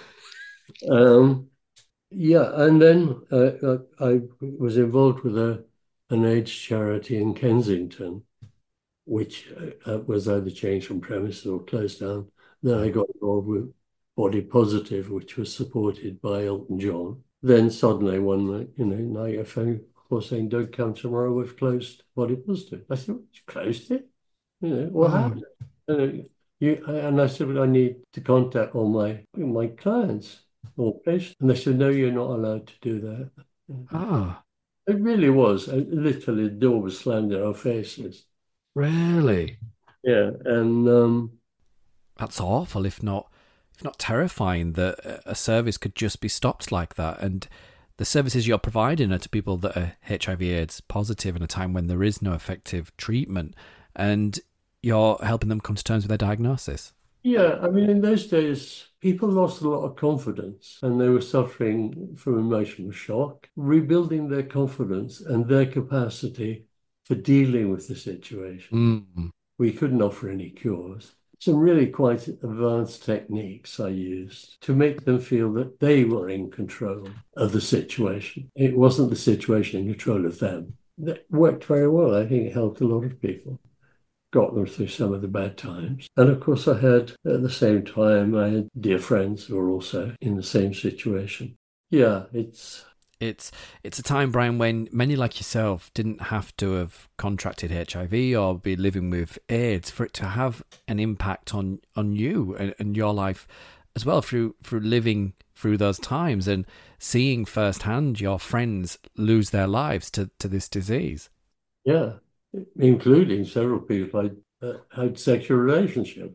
Um, yeah, and then uh, I was involved with a an AIDS charity in Kensington, which uh, was either changed from premises or closed down. Then I got involved with Body Positive, which was supported by Elton John. Then suddenly one night, you know, night a phone call saying, "Don't come tomorrow, we've closed Body Positive." I said, "You closed it? You know, what Oh. happened?" And, uh, you, and I said, "Well, I need to contact all my my clients or patients." And they said, "No, you're not allowed to do that." Oh, It really was. Uh, Literally, the door was slammed in our faces. really? Yeah, and um, That's awful, if not if not terrifying, that a service could just be stopped like that. And the services you're providing are to people that are H I V AIDS positive in a time when there is no effective treatment, and you're helping them come to terms with their diagnosis. yeah, I mean, in those days, people lost a lot of confidence and they were suffering from emotional shock. Rebuilding their confidence and their capacity for dealing with the situation. Mm. We couldn't offer any cures. Some really quite advanced techniques I used to make them feel that they were in control of the situation. It wasn't the situation in control of them. That worked very well. I think it helped a lot of people. Got them through some of the bad times. And of course, I had, at the same time, I had dear friends who were also in the same situation. Yeah, it's It's it's a time, Brian, when many like yourself didn't have to have contracted H I V or be living with AIDS for it to have an impact on, on you and, and your life as well through through living through those times and seeing firsthand your friends lose their lives to, to this disease. Yeah, including several people I uh, had sexual relationships.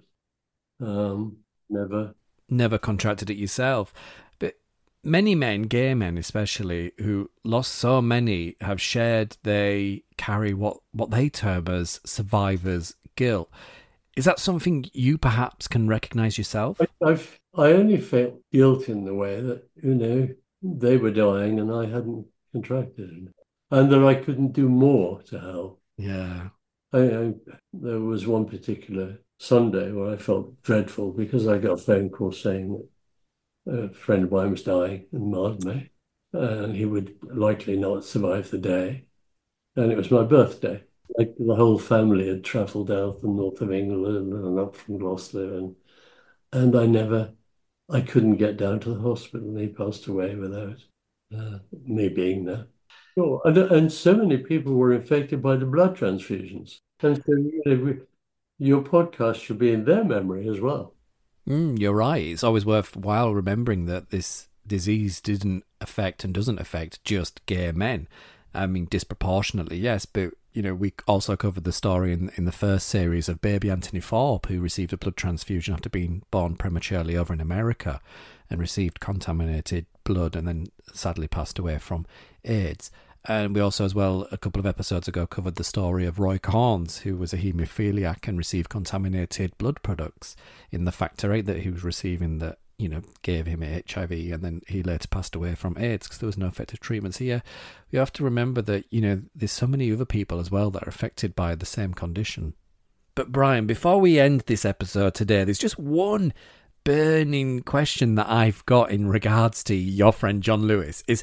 Um, never. Never contracted it yourself. But many men, gay men especially, who lost so many, have shared they carry what, what they term as survivor's guilt. Is that something you perhaps can recognise yourself? I, I've I only felt guilt in the way that, you know, they were dying and I hadn't contracted it, and that I couldn't do more to help. Yeah. I, I, there was one particular Sunday where I felt dreadful because I got a phone call saying that a friend of mine was dying in Mildmay and he would likely not survive the day. And it was my birthday. Like the whole family had travelled out the north of England and up from Gloucester, and and I never, I couldn't get down to the hospital, and he passed away without uh, me being there. Sure. And, and so many people were infected by the blood transfusions. And so, you know, we, your podcast should be in their memory as well. Mm, you're right. It's always worthwhile remembering that this disease didn't affect and doesn't affect just gay men. I mean, disproportionately, yes, but, you know, we also covered the story in, in the first series of baby Anthony Thorpe, who received a blood transfusion after being born prematurely over in America and received contaminated blood and then sadly passed away from AIDS. And we also, as well, a couple of episodes ago, covered the story of Roy Corns, who was a haemophiliac and received contaminated blood products in the factor eight that he was receiving that, you know, gave him H I V, and then he later passed away from AIDS because there was no effective treatment. So, yeah, we have to remember that, you know, there's so many other people as well that are affected by the same condition. But, Brian, before we end this episode today, there's just one burning question that I've got in regards to your friend John Lewis is,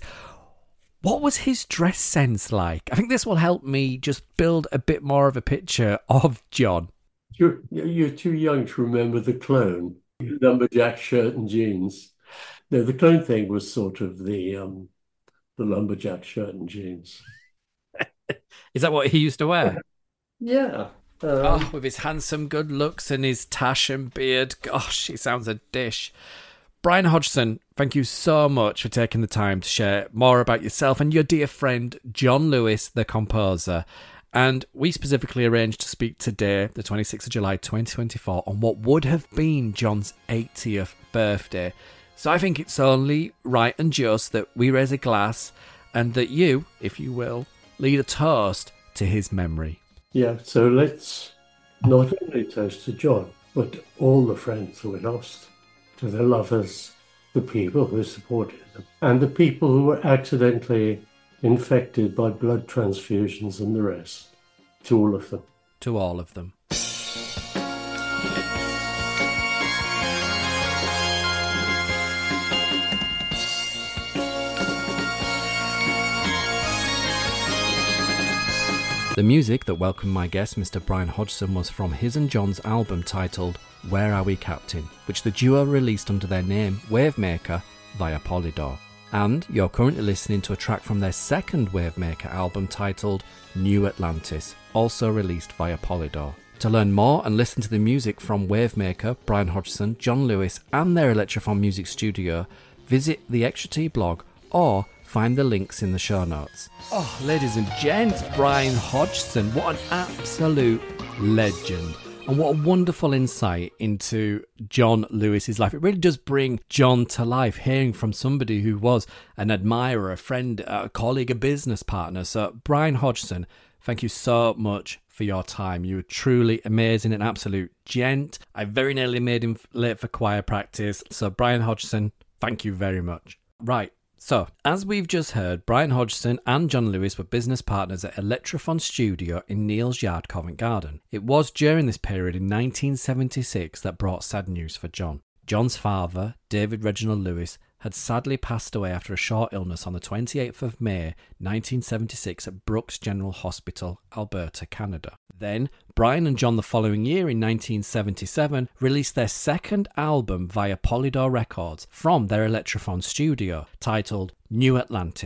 what was his dress sense like? I think this will help me just build a bit more of a picture of John. You're, you're too young to remember the clone, lumberjack shirt and jeans. No, the clone thing was sort of the um, the lumberjack shirt and jeans. Is that what he used to wear? Yeah. Um, oh, with his handsome good looks and his tash and beard. Gosh, he sounds a dish. Brian Hodgson, thank you so much for taking the time to share more about yourself and your dear friend John Lewis, the composer. And we specifically arranged to speak today, the twenty-sixth of July twenty twenty-four, on what would have been John's eightieth birthday. So I think it's only right and just that we raise a glass and that you, if you will, lead a toast to his memory. Yeah, so let's not only toast to John, but all the friends who were lost, to the lovers, the people who supported them, and the people who were accidentally infected by blood transfusions and the rest. To all of them. To all of them. The music that welcomed my guest, Mister Brian Hodgson, was from his and John's album titled Where Are We Captain?, which the duo released under their name Wavemaker via Polydor. And you're currently listening to a track from their second Wavemaker album titled New Atlantis, also released via Polydor. To learn more and listen to the music from Wavemaker, Brian Hodgson, John Lewis and their Electrophon Music Studio, visit the Extra T blog or find the links in the show notes. Oh, ladies and gents, Brian Hodgson, what an absolute legend. And what a wonderful insight into John Lewis's life. It really does bring John to life, hearing from somebody who was an admirer, a friend, a colleague, a business partner. So, Brian Hodgson, thank you so much for your time. You were truly amazing, an absolute gent. I very nearly made him late for choir practice. So, Brian Hodgson, thank you very much. Right. So, as we've just heard, Brian Hodgson and John Lewis were business partners at Electrophon Studio in Neal's Yard, Covent Garden. It was during this period in nineteen seventy-six that brought sad news for John. John's father, David Reginald Lewis, had sadly passed away after a short illness on the twenty-eighth of May nineteen seventy-six at Brooks General Hospital, Alberta, Canada. Then, Brian and John the following year in nineteen seventy-seven released their second album via Polydor Records from their Electrophon studio, titled New Atlantis,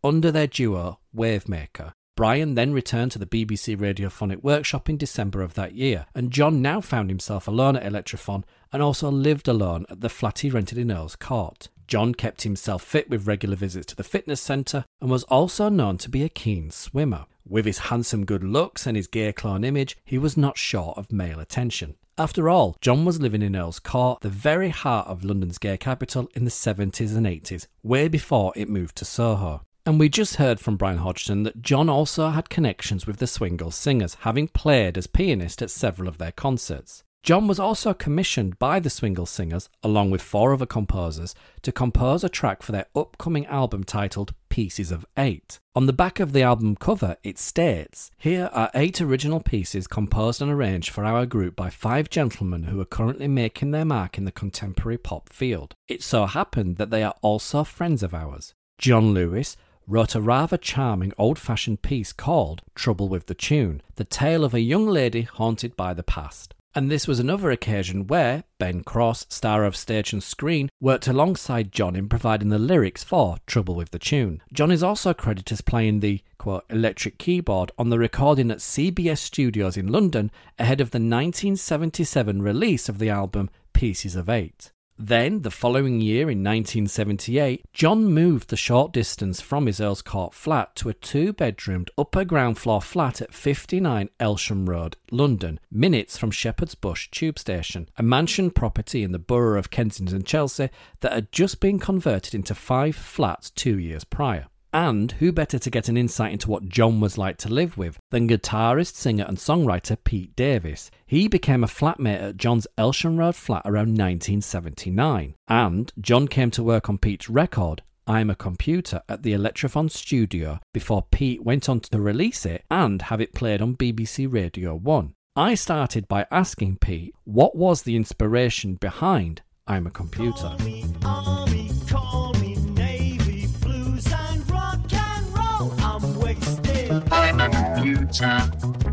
under their duo Wavemaker. Brian then returned to the B B C Radiophonic Workshop in December of that year, and John now found himself alone at Electrophon and also lived alone at the flat he rented in Earl's Court. John kept himself fit with regular visits to the fitness centre and was also known to be a keen swimmer. With his handsome good looks and his gay clone image, he was not short of male attention. After all, John was living in Earl's Court, the very heart of London's gay capital, in the seventies and eighties, way before it moved to Soho. And we just heard from Brian Hodgson that John also had connections with the Swingle Singers, having played as pianist at several of their concerts. John was also commissioned by the Swingle Singers, along with four other composers, to compose a track for their upcoming album titled Pieces of Eight. On the back of the album cover, it states, "Here are eight original pieces composed and arranged for our group by five gentlemen who are currently making their mark in the contemporary pop field. It so happened that they are also friends of ours." John Lewis wrote a rather charming old-fashioned piece called Trouble with the Tune, the tale of a young lady haunted by the past. And this was another occasion where Ben Cross, star of stage and screen, worked alongside John in providing the lyrics for Trouble with the Tune. John is also credited as playing the, quote, electric keyboard on the recording at C B S Studios in London ahead of the nineteen seventy-seven release of the album Pieces of Eight. Then, the following year in nineteen seventy-eight, John moved the short distance from his Earl's Court flat to a two-bedroomed upper ground floor flat at fifty-nine Elsham Road, London, minutes from Shepherd's Bush tube station, a mansion property in the borough of Kensington, Chelsea, that had just been converted into five flats two years prior. And who better to get an insight into what John was like to live with than guitarist, singer and songwriter Pete Davis. He became a flatmate at John's Elsham Road flat around nineteen seventy-nine. And John came to work on Pete's record, I'm a Computer, at the Electrophon studio before Pete went on to release it and have it played on B B C Radio one. I started by asking Pete what was the inspiration behind I'm a Computer. Call me, army, call me Navy, blues and rock and roll. I'm wasted. I'm a computer.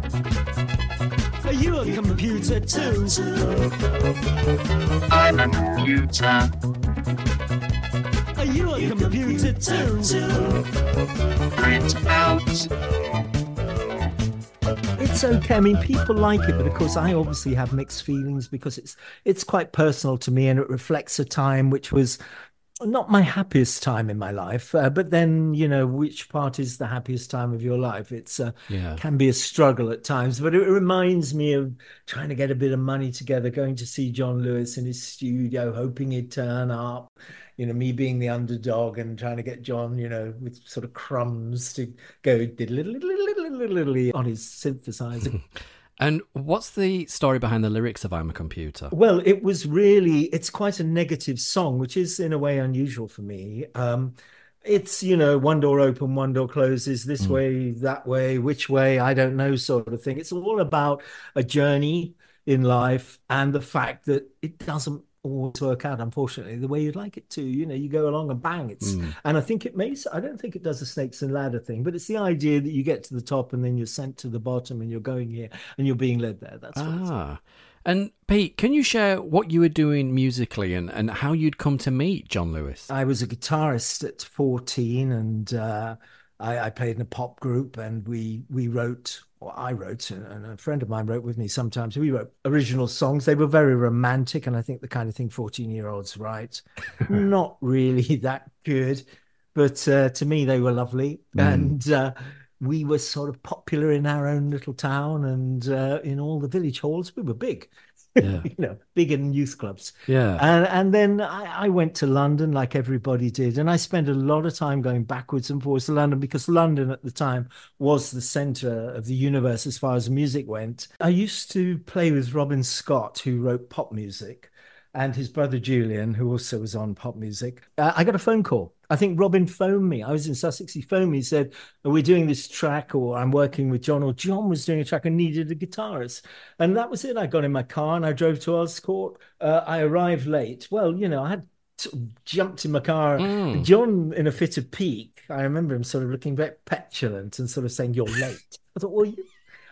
Are you a computer too? I'm a computer. Are you a computer too? Print out. It's okay. I mean, people like it, but of course, I obviously have mixed feelings because it's it's quite personal to me, and it reflects a time which was not my happiest time in my life. Uh, but then, you know, which part is the happiest time of your life? It's uh, Yeah. can be a struggle at times, but it reminds me of trying to get a bit of money together, going to see John Lewis in his studio, hoping he'd turn up. You know, me being the underdog and trying to get John, you know, with sort of crumbs to go on his synthesizer. And what's the story behind the lyrics of I'm a Computer? Well, it was really, it's quite a negative song, which is in a way unusual for me. Um, it's, you know, one door open, one door closes, this Mm. way, that way, which way, I don't know, sort of thing. It's all about a journey in life and the fact that it doesn't always work out, unfortunately, the way you'd like it to. You know, you go along and bang, it's Mm. and I think it makes, I don't think it does a snakes and ladder thing, but it's the idea that you get to the top and then you're sent to the bottom and you're going here and you're being led there. That's what it's Ah. And Pete, can you share what you were doing musically and, and how you'd come to meet John Lewis? I was a guitarist at fourteen, and uh, I, I played in a pop group, and we we wrote, or I wrote, and a friend of mine wrote with me sometimes. We wrote original songs. They were very romantic, and I think the kind of thing fourteen-year-olds write. Not really that good, but uh, to me they were lovely. Mm. And uh, we were sort of popular in our own little town, and uh, in all the village halls. We were big. Yeah. You know, big in youth clubs. Yeah. And and then I, I went to London like everybody did. And I spent a lot of time going backwards and forwards to London because London at the time was the center of the universe as far as music went. I used to play with Robin Scott, who wrote pop music, and his brother Julian, who also was on pop music. Uh, I got a phone call. I think Robin phoned me. I was in Sussex. He phoned me. He said, "Are we doing this track?" Or "I'm working with John," or John was doing a track and needed a guitarist. And that was it. I got in my car and I drove to Earl's Court. Uh, I arrived late. Well, you know, I had sort of jumped in my car. Mm. John, in a fit of pique, I remember him sort of looking very petulant and sort of saying, "You're late." I thought, well, you...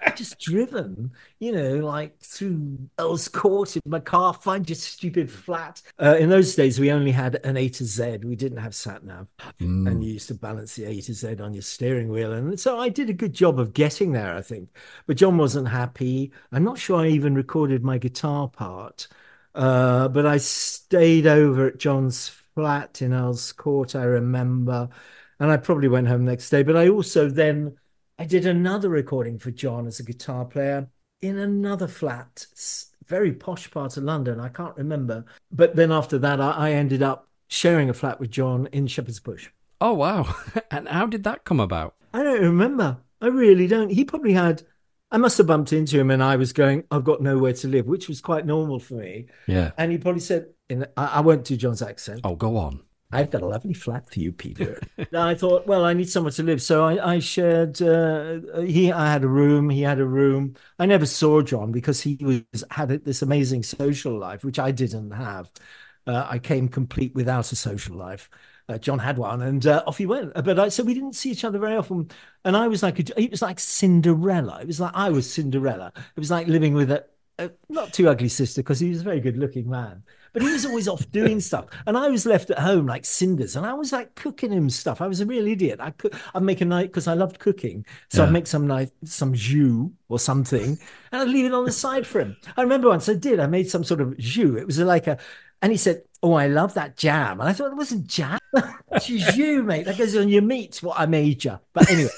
just driven, you know, like through Earl's Court in my car, find your stupid flat. Uh, in those days, we only had an A to Z. We didn't have sat nav, Mm. and you used to balance the A to Z on your steering wheel. And so I did a good job of getting there, I think. But John wasn't happy. I'm not sure I even recorded my guitar part. Uh, but I stayed over at John's flat in Earl's Court, I remember. And I probably went home the next day. But I also then I did another recording for John as a guitar player in another flat, very posh part of London. I can't remember. But then after that, I, I ended up sharing a flat with John in Shepherd's Bush. Oh, wow. And how did that come about? I don't remember. I really don't. He probably had, I must have bumped into him and I was going, I've got nowhere to live, which was quite normal for me. Yeah. And he probably said, in, I, I won't do John's accent. Oh, go on. I've got a lovely flat for you, Peter. I thought, well, I need somewhere to live. So I, I shared, uh, he, I had a room, he had a room. I never saw John because he was had this amazing social life, which I didn't have. Uh, I came complete without a social life. Uh, John had one, and uh, off he went. But I, so we didn't see each other very often. And I was like, a, it was like Cinderella. It was like I was Cinderella. It was like living with a, a not too ugly sister because he was a very good looking man. But he was always off doing stuff. And I was left at home like cinders. And I was like cooking him stuff. I was a real idiot. I could, I'd make a night because I loved cooking. So Yeah. I'd make some night, some jus or something. And I'd leave it on the side for him. I remember once I did. I made some sort of jus. It was like a, and he said, oh, I love that jam. And I thought it wasn't jam. It's jus, mate. That goes on your meat. What I made you. But anyway,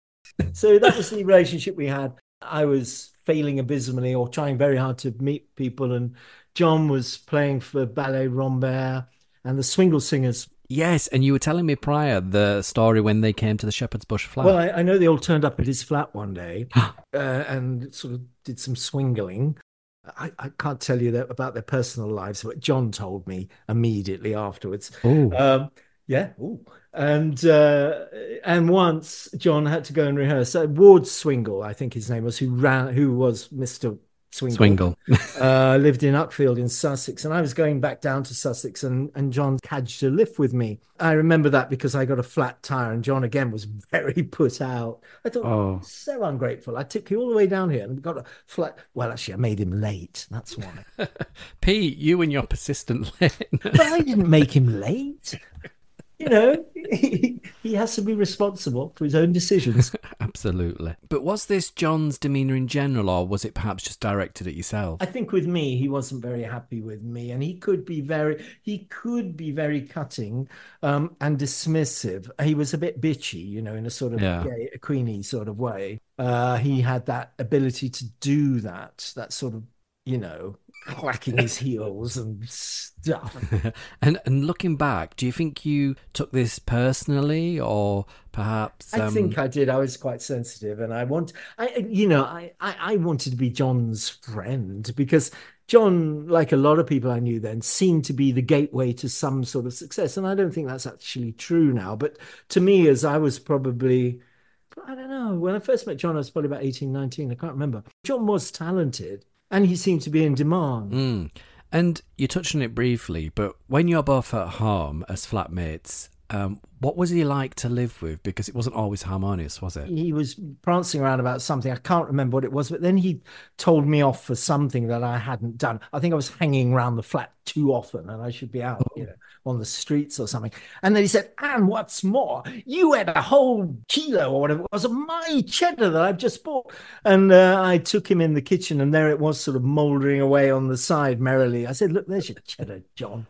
so that was the relationship we had. I was failing abysmally or trying very hard to meet people. And John was playing for Ballet Rambert and the Swingle Singers. Yes, and you were telling me prior the story when they came to the Shepherd's Bush flat. Well, I, I know they all turned up at his flat one day uh, and sort of did some swingling. I, I can't tell you that about their personal lives, but John told me immediately afterwards. Oh. Um, yeah. Ooh. And uh, and once John had to go and rehearse. Uh, Ward Swingle, I think his name was, who ran, who was Mister Swingle, Swingle. uh, lived in Uckfield in Sussex, and I was going back down to Sussex, and, and John cadged a lift with me. I remember that because I got a flat tire, and John again was very put out. I thought, Oh. so ungrateful. I took you all the way down here and got a flat. Well, actually, I made him late. That's why. Pete, you and your persistent late. But I didn't make him late. You know, he, he has to be responsible for his own decisions. Absolutely. But was this John's demeanour in general, or was it perhaps just directed at yourself? I think with me, he wasn't very happy with me, and he could be very, he could be very cutting um, and dismissive. He was a bit bitchy, you know, in a sort of Yeah. gay, Queenie sort of way. Uh, he had that ability to do that, that sort of, you know, clacking his heels and stuff. and and looking back, do you think you took this personally, or perhaps? I um, think I did. I was quite sensitive, and I want, I, you know, I, I, I wanted to be John's friend because John, like a lot of people I knew then, seemed to be the gateway to some sort of success, and I don't think that's actually true now. But to me, as I was probably, I don't know, when I first met John, I was probably about eighteen, nineteen. I can't remember. John was talented, and he seemed to be in demand. Mm. And you touched on it briefly, but when you're both at home as flatmates, um, what was he like to live with? Because it wasn't always harmonious, was it? He was prancing around about something. I can't remember what it was, but then he told me off for something that I hadn't done. I think I was hanging around the flat too often and I should be out, you know, on the streets or something. And then he said, and what's more, you had a whole kilo or whatever it was of my cheddar that I've just bought. And uh, I took him in the kitchen and there it was sort of mouldering away on the side merrily. I said, look, there's your cheddar, John.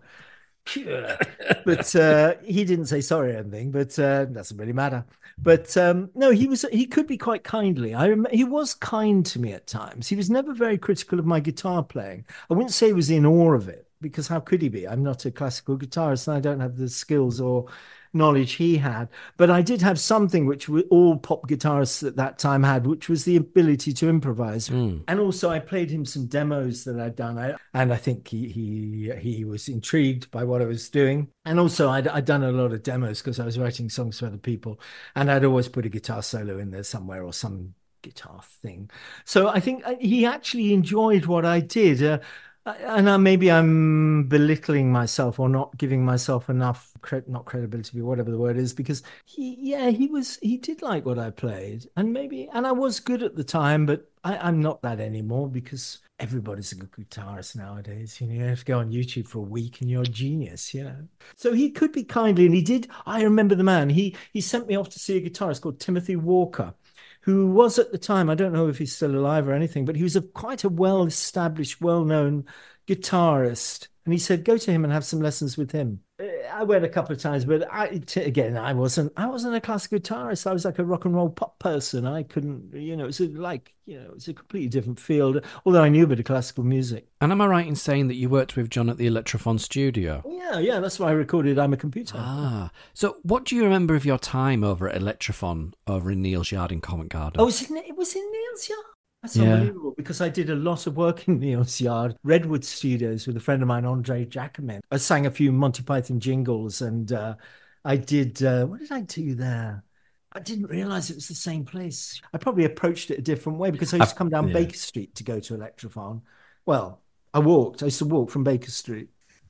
But uh, he didn't say sorry or anything, but uh, doesn't really matter. But um, no, he was he could be quite kindly. I rem- he was kind to me at times. He was never very critical of my guitar playing. I wouldn't say he was in awe of it because how could he be? I'm not a classical guitarist and I don't have the skills or knowledge he had. But I did have something which we, all pop guitarists at that time had, which was the ability to improvise. Mm. And also I played him some demos that I'd done. I, and I think he, he he was intrigued by what I was doing. And also I'd, I'd done a lot of demos because I was writing songs for other people. And I'd always put a guitar solo in there somewhere or some guitar thing. So I think he actually enjoyed what I did. Uh, And uh, maybe I'm belittling myself or not giving myself enough credit, not credibility, but whatever the word is, because he, yeah, he was, he did like what I played, and maybe, and I was good at the time, but I, I'm not that anymore because everybody's a good guitarist nowadays. You know, you have to go on YouTube for a week and you're a genius, you know. So he could be kindly, and he did. I remember the man. He he sent me off to see a guitarist called Timothy Walker, who was at the time, I don't know if he's still alive or anything, but he was a quite a well-established, well-known guitarist. And he said, go to him and have some lessons with him. I went a couple of times, but I, t- again, I wasn't, I wasn't a classical guitarist. I was like a rock and roll pop person. I couldn't, you know, it's like, you know, it's a completely different field, although I knew a bit of classical music. And am I right in saying that you worked with John at the Electrophon studio? Yeah, yeah, that's why I recorded I'm a Computer. Ah, so what do you remember of your time over at Electrophon over in Neal's Yard in Covent Garden? Oh, was it, it was in Neal's Yard? That's Yeah. unbelievable, because I did a lot of work in Neal's Yard, Redwood Studios, with a friend of mine, Andre Jacquemin. I sang a few Monty Python jingles, and uh, I did, uh, what did I do there? I didn't realize it was the same place. I probably approached it a different way because I used to come down yeah. Baker Street to go to Electrophon. Well, I walked. I used to walk from Baker Street.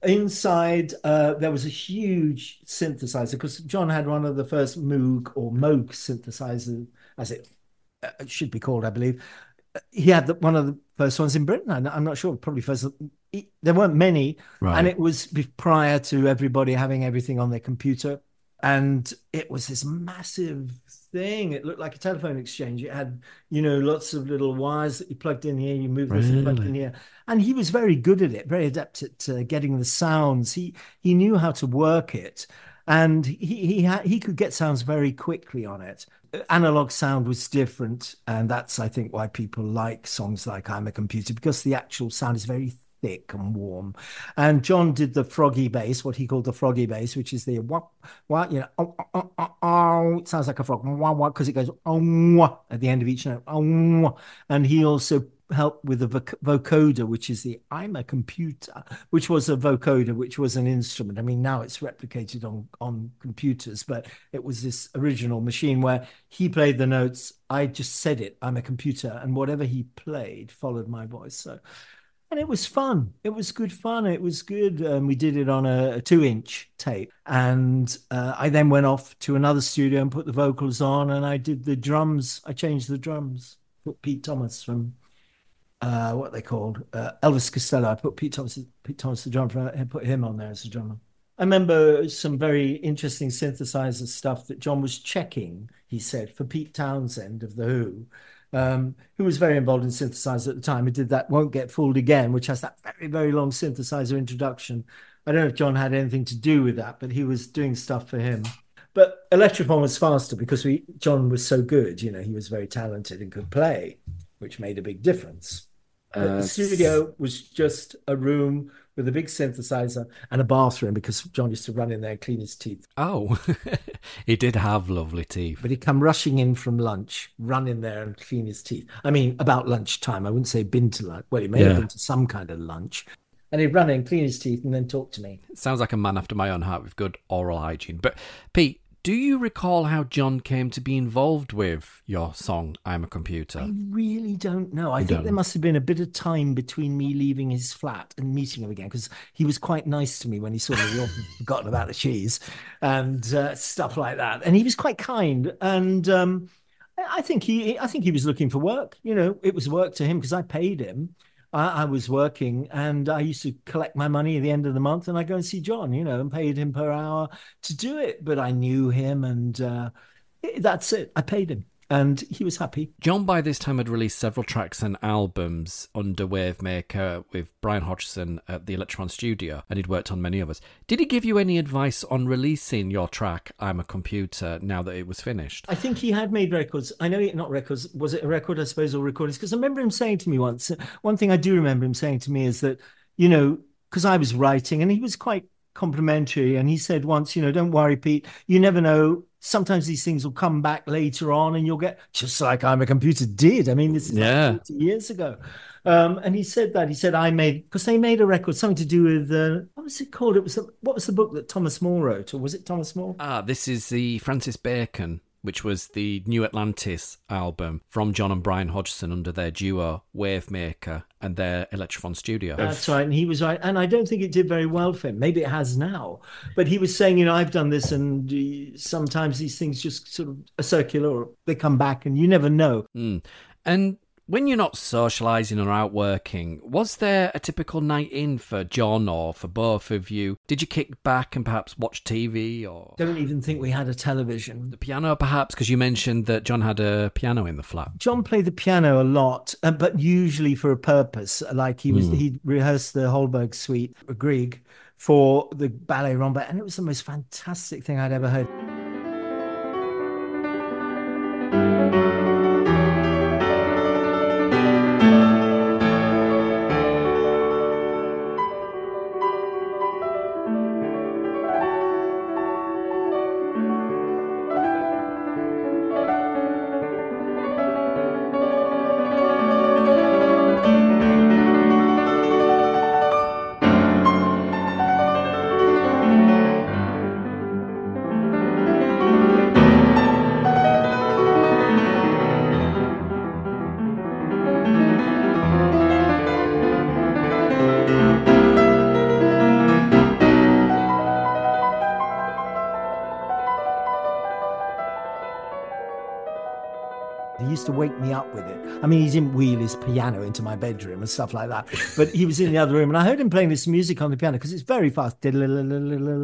Inside, uh, there was a huge synthesizer because John had one of the first Moog or Moog synthesizers, as it uh, should be called, I believe. He had the, one of the first ones in Britain. I'm, I'm not sure, probably first. He, there weren't many, Right. and it was be- prior to everybody having everything on their computer. And it was this massive thing. It looked like a telephone exchange. It had, you know, lots of little wires that you plugged in here, you move this and plugged in Really? here. And he was very good at it, very adept at uh, getting the sounds. He he knew how to work it, and he he ha- he could get sounds very quickly on it. Analog sound was different, and that's, I think, why people like songs like I'm a Computer, because the actual sound is very thick and warm. And John did the froggy bass, what he called the froggy bass, which is the what what you know, oh, oh, oh, oh, it sounds like a frog, because it goes oh at the end of each note. Oh, and he also helped with the voc- vocoder, which is the I'm a Computer, which was a vocoder, which was an instrument. I mean, now it's replicated on on computers, but it was this original machine where he played the notes. I just said it, I'm a Computer, and whatever he played followed my voice. So. And it was fun. It was good fun. It was good. Um, we did it on a, a two-inch tape. And uh, I then went off to another studio and put the vocals on, and I did the drums. I changed the drums. Put Pete Thomas from, uh, what they called, uh, Elvis Costello. I put Pete Thomas, Pete Thomas, the drummer, and put him on there as a drummer. I remember some very interesting synthesizer stuff that John was checking, he said, for Pete Townsend of The Who. Um, who was very involved in synthesizer at the time. He did that Won't Get Fooled Again, which has that very, very long synthesizer introduction. I don't know if John had anything to do with that, but he was doing stuff for him. But Electrophon was faster because we John was so good. You know, he was very talented and could play, which made a big difference. But Uh, the studio was just a room with a big synthesizer and a bathroom, because John used to run in there and clean his teeth. Oh, he did have lovely teeth. But he'd come rushing in from lunch, run in there and clean his teeth. I mean, about lunchtime. I wouldn't say been to lunch. Well, he may Yeah. have been to some kind of lunch. And he'd run in, clean his teeth, and then talk to me. Sounds like a man after my own heart with good oral hygiene. But Pete, do you recall how John came to be involved with your song I'm a Computer? I really don't know. I You think don't there know. must have been a bit of time between me leaving his flat and meeting him again, because he was quite nice to me when he saw me. He often forgotten about the cheese and uh, stuff like that. And he was quite kind. And um, I I think he, I think he was looking for work. You know, it was work to him because I paid him. I, I was working, and I used to collect my money at the end of the month, and I go and see John, you know, and paid him per hour to do it. But I knew him, and uh, that's it. I paid him, and he was happy. John by this time had released several tracks and albums under Wavemaker with Brian Hodgson at the Electron Studio, and he'd worked on many others. Did he give you any advice on releasing your track I'm a Computer now that it was finished? I think he had made records. I know he, not records. Was it a record, I suppose, or recordings? Because I remember him saying to me once, one thing I do remember him saying to me is that, you know, because I was writing, and he was quite complimentary, and he said once, you know, don't worry, Pete, you never know. Sometimes these things will come back later on, and you'll get, just like I'm a Computer did. I mean, this is Yeah. like forty years ago. Um, and he said that. He said, I made, because they made a record, something to do with, uh, what was it called? It was, a, what was the book that Thomas More wrote? Or was it Thomas More? Ah, this is the Francis Bacon, which was the New Atlantis album from John and Brian Hodgson under their duo Wavemaker and their Electrophon studio. That's right. And he was right. And I don't think it did very well for him. Maybe it has now. But he was saying, you know, I've done this, and uh, sometimes these things just sort of are circular, or they come back and you never know. Mm. And when you're not socialising or out working, was there a typical night in for John or for both of you? Did you kick back and perhaps watch T V or... Don't even think we had a television. The piano, perhaps, because you mentioned that John had a piano in the flat. John played the piano a lot, uh, but usually for a purpose. Like he was, mm. he rehearsed the Holberg suite, Grieg, for the Ballet Rambert, and it was the most fantastic thing I'd ever heard. He used to wake me up with it. I mean, he didn't wheel his piano into my bedroom and stuff like that, but he was in the other room, and I heard him playing this music on the piano because it's very fast. I don't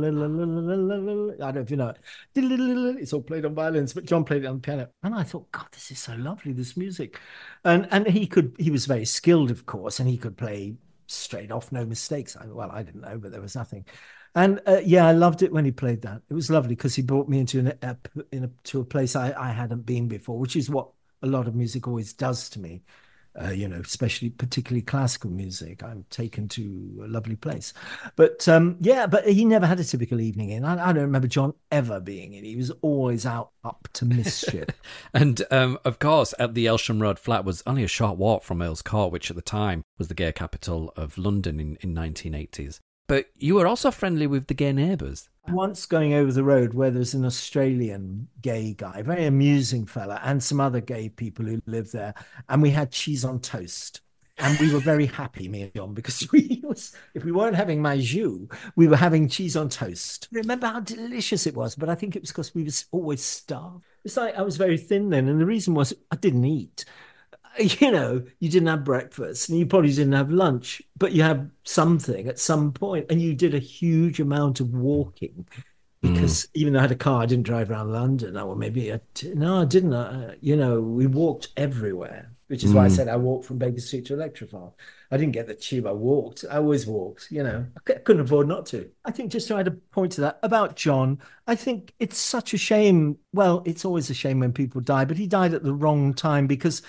know if you know it. It's all played on violins, but John played it on the piano, and I thought, God, this is so lovely, this music. And and he could, he was very skilled, of course, and he could play straight off, no mistakes. I, well, I didn't know, but there was nothing. And uh, yeah, I loved it when he played that. It was lovely because he brought me into an, a, in a, to a place I, I hadn't been before, which is what a lot of music always does to me, uh, you know, especially particularly classical music. I'm taken to a lovely place. But um, yeah, but he never had a typical evening in. I, I don't remember John ever being in. He was always out up to mischief. And um, of course, at the Elsham Road flat was only a short walk from Earl's Court, which at the time was the gay capital of London in, in nineteen eighties. But you were also friendly with the gay neighbours. Once going over the road where there's an Australian gay guy, very amusing fella, and some other gay people who live there. And we had cheese on toast. And we were very happy, me and John, because we was, if we weren't having my jus, we were having cheese on toast. Remember how delicious it was, but I think it was because we was always starved. It's like I was very thin then, and the reason was I didn't eat. You know, you didn't have breakfast and you probably didn't have lunch, but you had something at some point, and you did a huge amount of walking because mm. even though I had a car, I didn't drive around London. Or maybe I t- no, I didn't. Uh, you know, we walked everywhere, which is mm. why I said I walked from Baker Street to Electrophon. I didn't get the tube. I walked. I always walked. You know, I c- couldn't afford not to. I think just to add a point to that about John, I think it's such a shame. Well, it's always a shame when people die, but he died at the wrong time because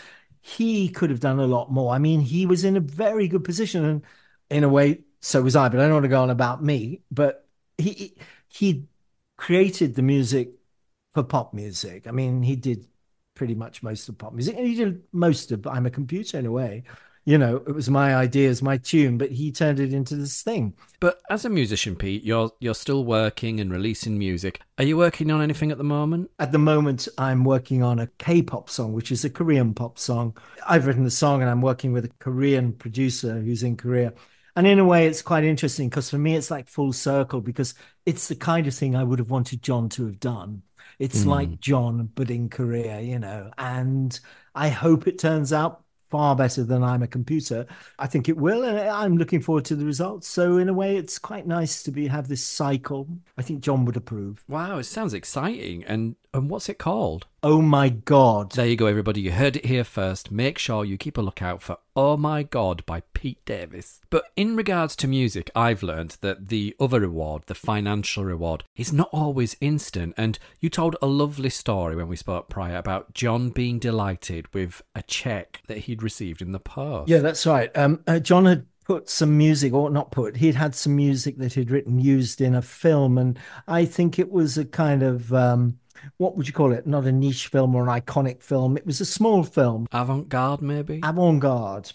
he could have done a lot more. I mean, he was in a very good position, and in a way, so was I. But I don't want to go on about me. But he he created the music for pop music. I mean, he did pretty much most of pop music, and he did most of I'm a Computer in a way. You know, it was my ideas, my tune, but he turned it into this thing. But as a musician, Pete, you're you're still working and releasing music. Are you working on anything at the moment? At the moment, I'm working on a K-pop song, which is a Korean pop song. I've written the song, and I'm working with a Korean producer who's in Korea. And in a way, it's quite interesting because for me, it's like full circle because it's the kind of thing I would have wanted John to have done. It's mm. like John, but in Korea, you know, and I hope it turns out far better than I'm a Computer. I think it will, and I'm looking forward to the results. So in a way, it's quite nice to be have this cycle. I think John would approve. Wow, it sounds exciting. And and what's it called? Oh My God. There you go, everybody. You heard it here first. Make sure you keep a lookout for Oh My God by Pete Davis. But in regards to music, I've learned that the other reward, the financial reward, is not always instant. And you told a lovely story when we spoke prior about John being delighted with a cheque that he'd received in the post. Yeah, that's right. Um, uh, John had put some music, or not put, he'd had some music that he'd written used in a film. And I think it was a kind of... Um, what would you call it? Not a niche film or an iconic film. It was a small film. Avant-garde, maybe? Avant-garde.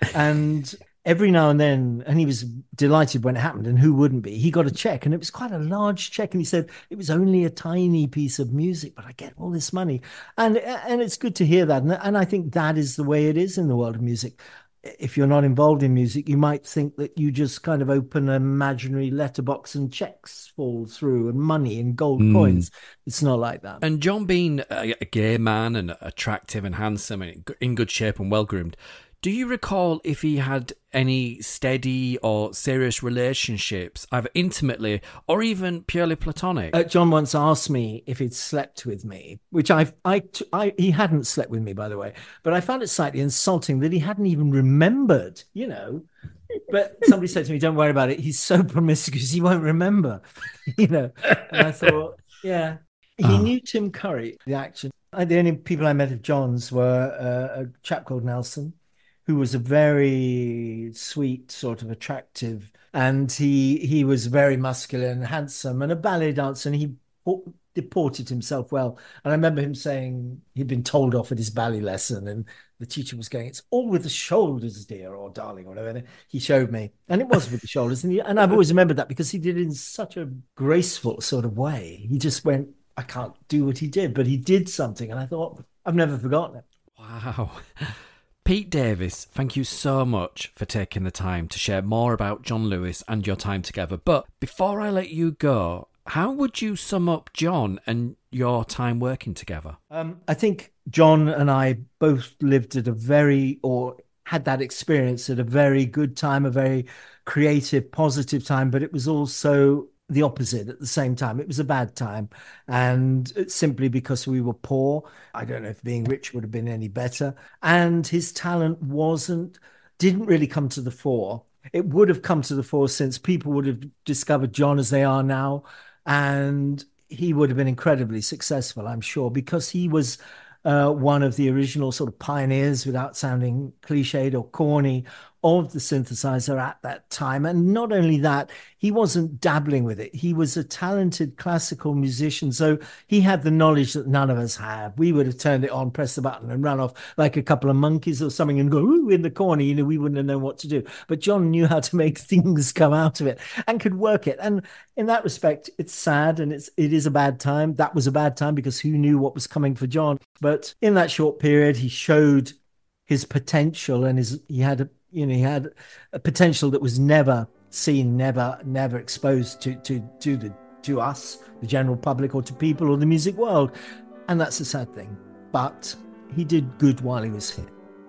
And every now and then, and he was delighted when it happened, and who wouldn't be? He got a check, and it was quite a large check. And he said, it was only a tiny piece of music, but I get all this money. And and it's good to hear that. And, and I think that is the way it is in the world of music. if you're not involved in music, you might think that you just kind of open an imaginary letterbox and checks fall through and money and gold mm. coins. It's not like that. And John being a, a gay man and attractive and handsome and in good shape and well-groomed, do you recall if he had any steady or serious relationships, either intimately or even purely platonic? Uh, John once asked me if he'd slept with me, which I, I, I, he hadn't slept with me, by the way, but I found it slightly insulting that he hadn't even remembered, you know. But somebody said to me, don't worry about it. He's so promiscuous, he won't remember, you know. And I thought, yeah. He oh. knew Tim Curry, the actor. The only people I met of John's were uh, a chap called Nelson, who was a very sweet, sort of attractive, and he he was very muscular and handsome and a ballet dancer, and he deported himself well. And I remember him saying he'd been told off at his ballet lesson, and the teacher was going, "It's all with the shoulders, dear," or "darling," or whatever. And he showed me, and it was with the shoulders. And, he, and I've always remembered that because he did it in such a graceful sort of way. He just went, I can't do what he did, but he did something. And I thought, I've never forgotten it. Wow. Pete Davis, thank you so much for taking the time to share more about John Lewis and your time together. But before I let you go, how would you sum up John and your time working together? Um, I think John and I both lived at a very, or had that experience at a very good time, a very creative, positive time, but it was also the opposite at the same time. It was a bad time, and simply because we were poor. I don't know if being rich would have been any better. And his talent wasn't, didn't really come to the fore. It would have come to the fore since people would have discovered John as they are now, and he would have been incredibly successful, I'm sure, because he was uh, one of the original sort of pioneers, without sounding cliched or corny, of the synthesizer at that time. And not only that, he wasn't dabbling with it. He was a talented classical musician. So he had the knowledge that none of us have. We would have turned it on, pressed the button and run off like a couple of monkeys or something and go, ooh, in the corner, you know, we wouldn't have known what to do. But John knew how to make things come out of it and could work it. And in that respect, it's sad and it's, it is a bad time. That was a bad time because who knew what was coming for John? But in that short period, he showed his potential, and his, he had a, you know, he had a potential that was never seen, never, never exposed to, to, to the, to us, the general public, or to people or the music world. And that's a sad thing. But he did good while he was here.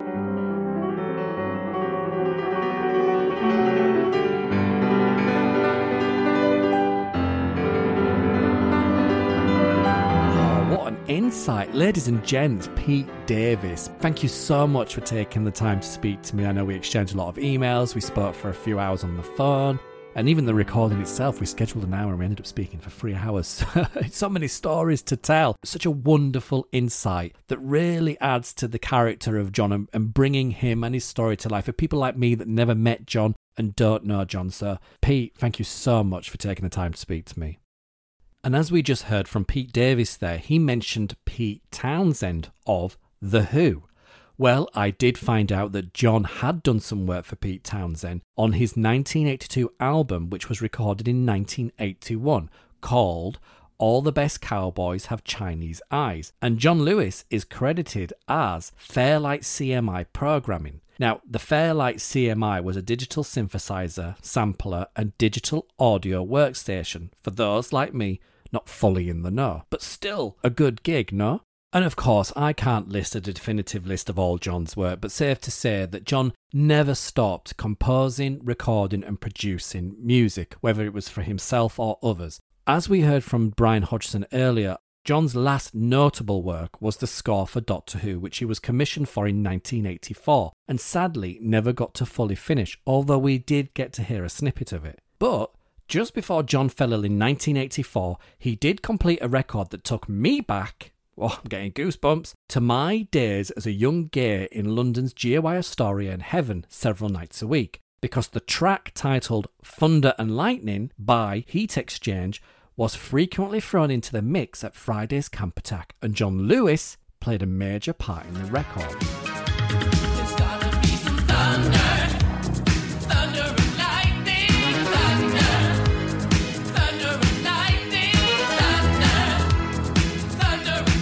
Insight. Ladies and gents, Pete Davis, thank you so much for taking the time to speak to me. I know we exchanged a lot of emails, we spoke for a few hours on the phone, and even the recording itself, we scheduled an hour and we ended up speaking for three hours. So many stories to tell. Such a wonderful insight that really adds to the character of John and, and bringing him and his story to life for people like me that never met John and don't know John. So Pete, thank you so much for taking the time to speak to me. And as we just heard from Pete Davis there, he mentioned Pete Townshend of The Who. Well, I did find out that John had done some work for Pete Townshend on his nineteen eighty-two album, which was recorded in nineteen eighty-one, called All the Best Cowboys Have Chinese Eyes. And John Lewis is credited as Fairlight C M I programming. Now, the Fairlight C M I was a digital synthesizer, sampler, and digital audio workstation for those like me not fully in the know, but still a good gig, no? And of course, I can't list a definitive list of all John's work, but safe to say that John never stopped composing, recording, and producing music, whether it was for himself or others. As we heard from Brian Hodgson earlier, John's last notable work was the score for Doctor Who, which he was commissioned for in nineteen eighty-four, and sadly never got to fully finish, although we did get to hear a snippet of it. But just before John fell ill in nineteen eighty-four, he did complete a record that took me back, oh, I'm getting goosebumps, to my days as a young gay in London's G A Y Astoria and Heaven several nights a week, because the track titled Thunder and Lightning by Heat Exchange was frequently thrown into the mix at Friday's Camp Attack, and John Lewis played a major part in the record. There's gotta be some thunder, thunder and lightning, thunder, thunder and lightning, thunder, thunder and lightning.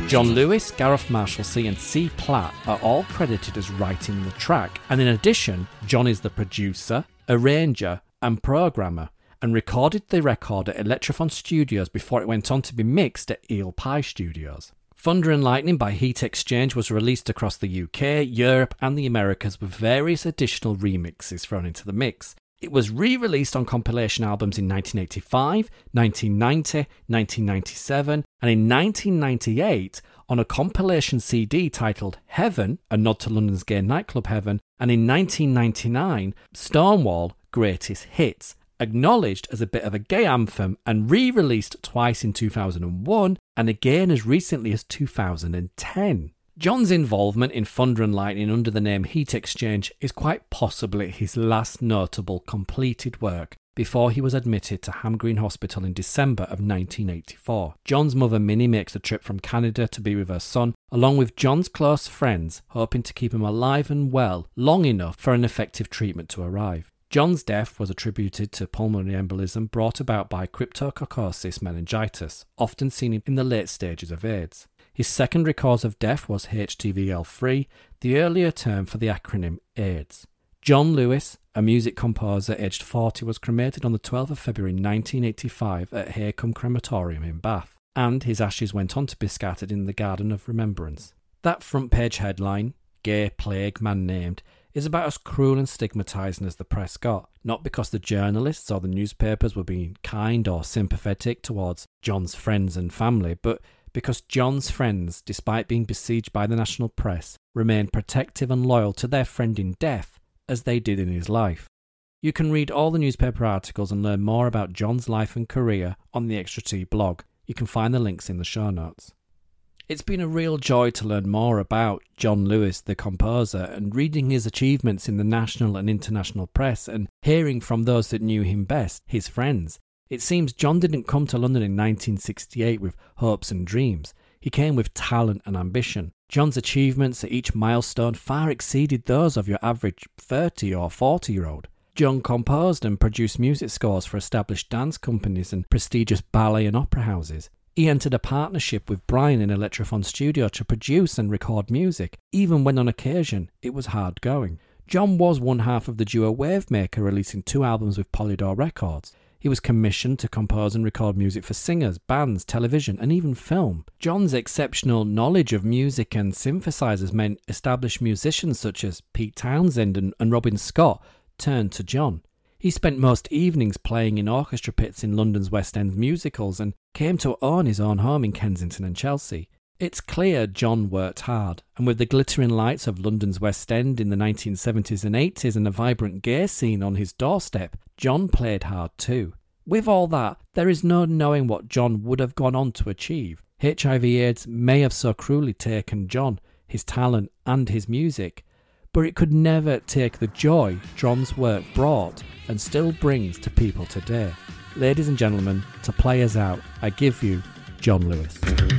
John Lewis, Gareth Marshalsea and C. Platt are all credited as writing the track, and in addition, John is the producer, arranger and programmer, and recorded the record at Electrophon Studios before it went on to be mixed at Eel Pie Studios. Thunder and Lightning by Heat Exchange was released across the U K, Europe and the Americas with various additional remixes thrown into the mix. It was re-released on compilation albums in nineteen eighty-five, nineteen ninety, nineteen ninety-seven and in nineteen ninety-eight on a compilation C D titled Heaven, a nod to London's gay nightclub Heaven, and in nineteen ninety-nine, Stonewall Greatest Hits, acknowledged as a bit of a gay anthem and re-released twice in two thousand one and again as recently as two thousand ten. John's involvement in Thunder and Lightning under the name Heat Exchange is quite possibly his last notable completed work before he was admitted to Ham Green Hospital in December of nineteen eighty-four. John's mother Minnie makes the trip from Canada to be with her son, along with John's close friends, hoping to keep him alive and well long enough for an effective treatment to arrive. John's death was attributed to pulmonary embolism brought about by cryptococcosis meningitis, often seen in the late stages of AIDS. His secondary cause of death was H T V L three, the earlier term for the acronym AIDS. John Lewis, a music composer aged forty, was cremated on the twelfth of February nineteen eighty-five at Haycombe Crematorium in Bath, and his ashes went on to be scattered in the Garden of Remembrance. That front page headline, Gay Plague Man Named, is about as cruel and stigmatising as the press got, not because the journalists or the newspapers were being kind or sympathetic towards John's friends and family, but because John's friends, despite being besieged by the national press, remained protective and loyal to their friend in death, as they did in his life. You can read all the newspaper articles and learn more about John's life and career on the Extra T blog. You can find the links in the show notes. It's been a real joy to learn more about John Lewis, the composer, and reading his achievements in the national and international press and hearing from those that knew him best, his friends. It seems John didn't come to London in nineteen sixty-eight with hopes and dreams. He came with talent and ambition. John's achievements at each milestone far exceeded those of your average thirty or forty year old. John composed and produced music scores for established dance companies and prestigious ballet and opera houses. He entered a partnership with Brian in Electrophon Studio to produce and record music, even when on occasion it was hard going. John was one half of the duo Wavemaker, releasing two albums with Polydor Records. He was commissioned to compose and record music for singers, bands, television and even film. John's exceptional knowledge of music and synthesizers meant established musicians such as Pete Townsend and, and Robin Scott turned to John. He spent most evenings playing in orchestra pits in London's West End musicals and came to own his own home in Kensington and Chelsea. It's clear John worked hard, and with the glittering lights of London's West End in the nineteen seventies and eighties and a vibrant gay scene on his doorstep, John played hard too. With all that, there is no knowing what John would have gone on to achieve. H I V AIDS may have so cruelly taken John, his talent and his music, but it could never take the joy John's work brought and still brings to people today. Ladies and gentlemen, to play us out, I give you John Lewis.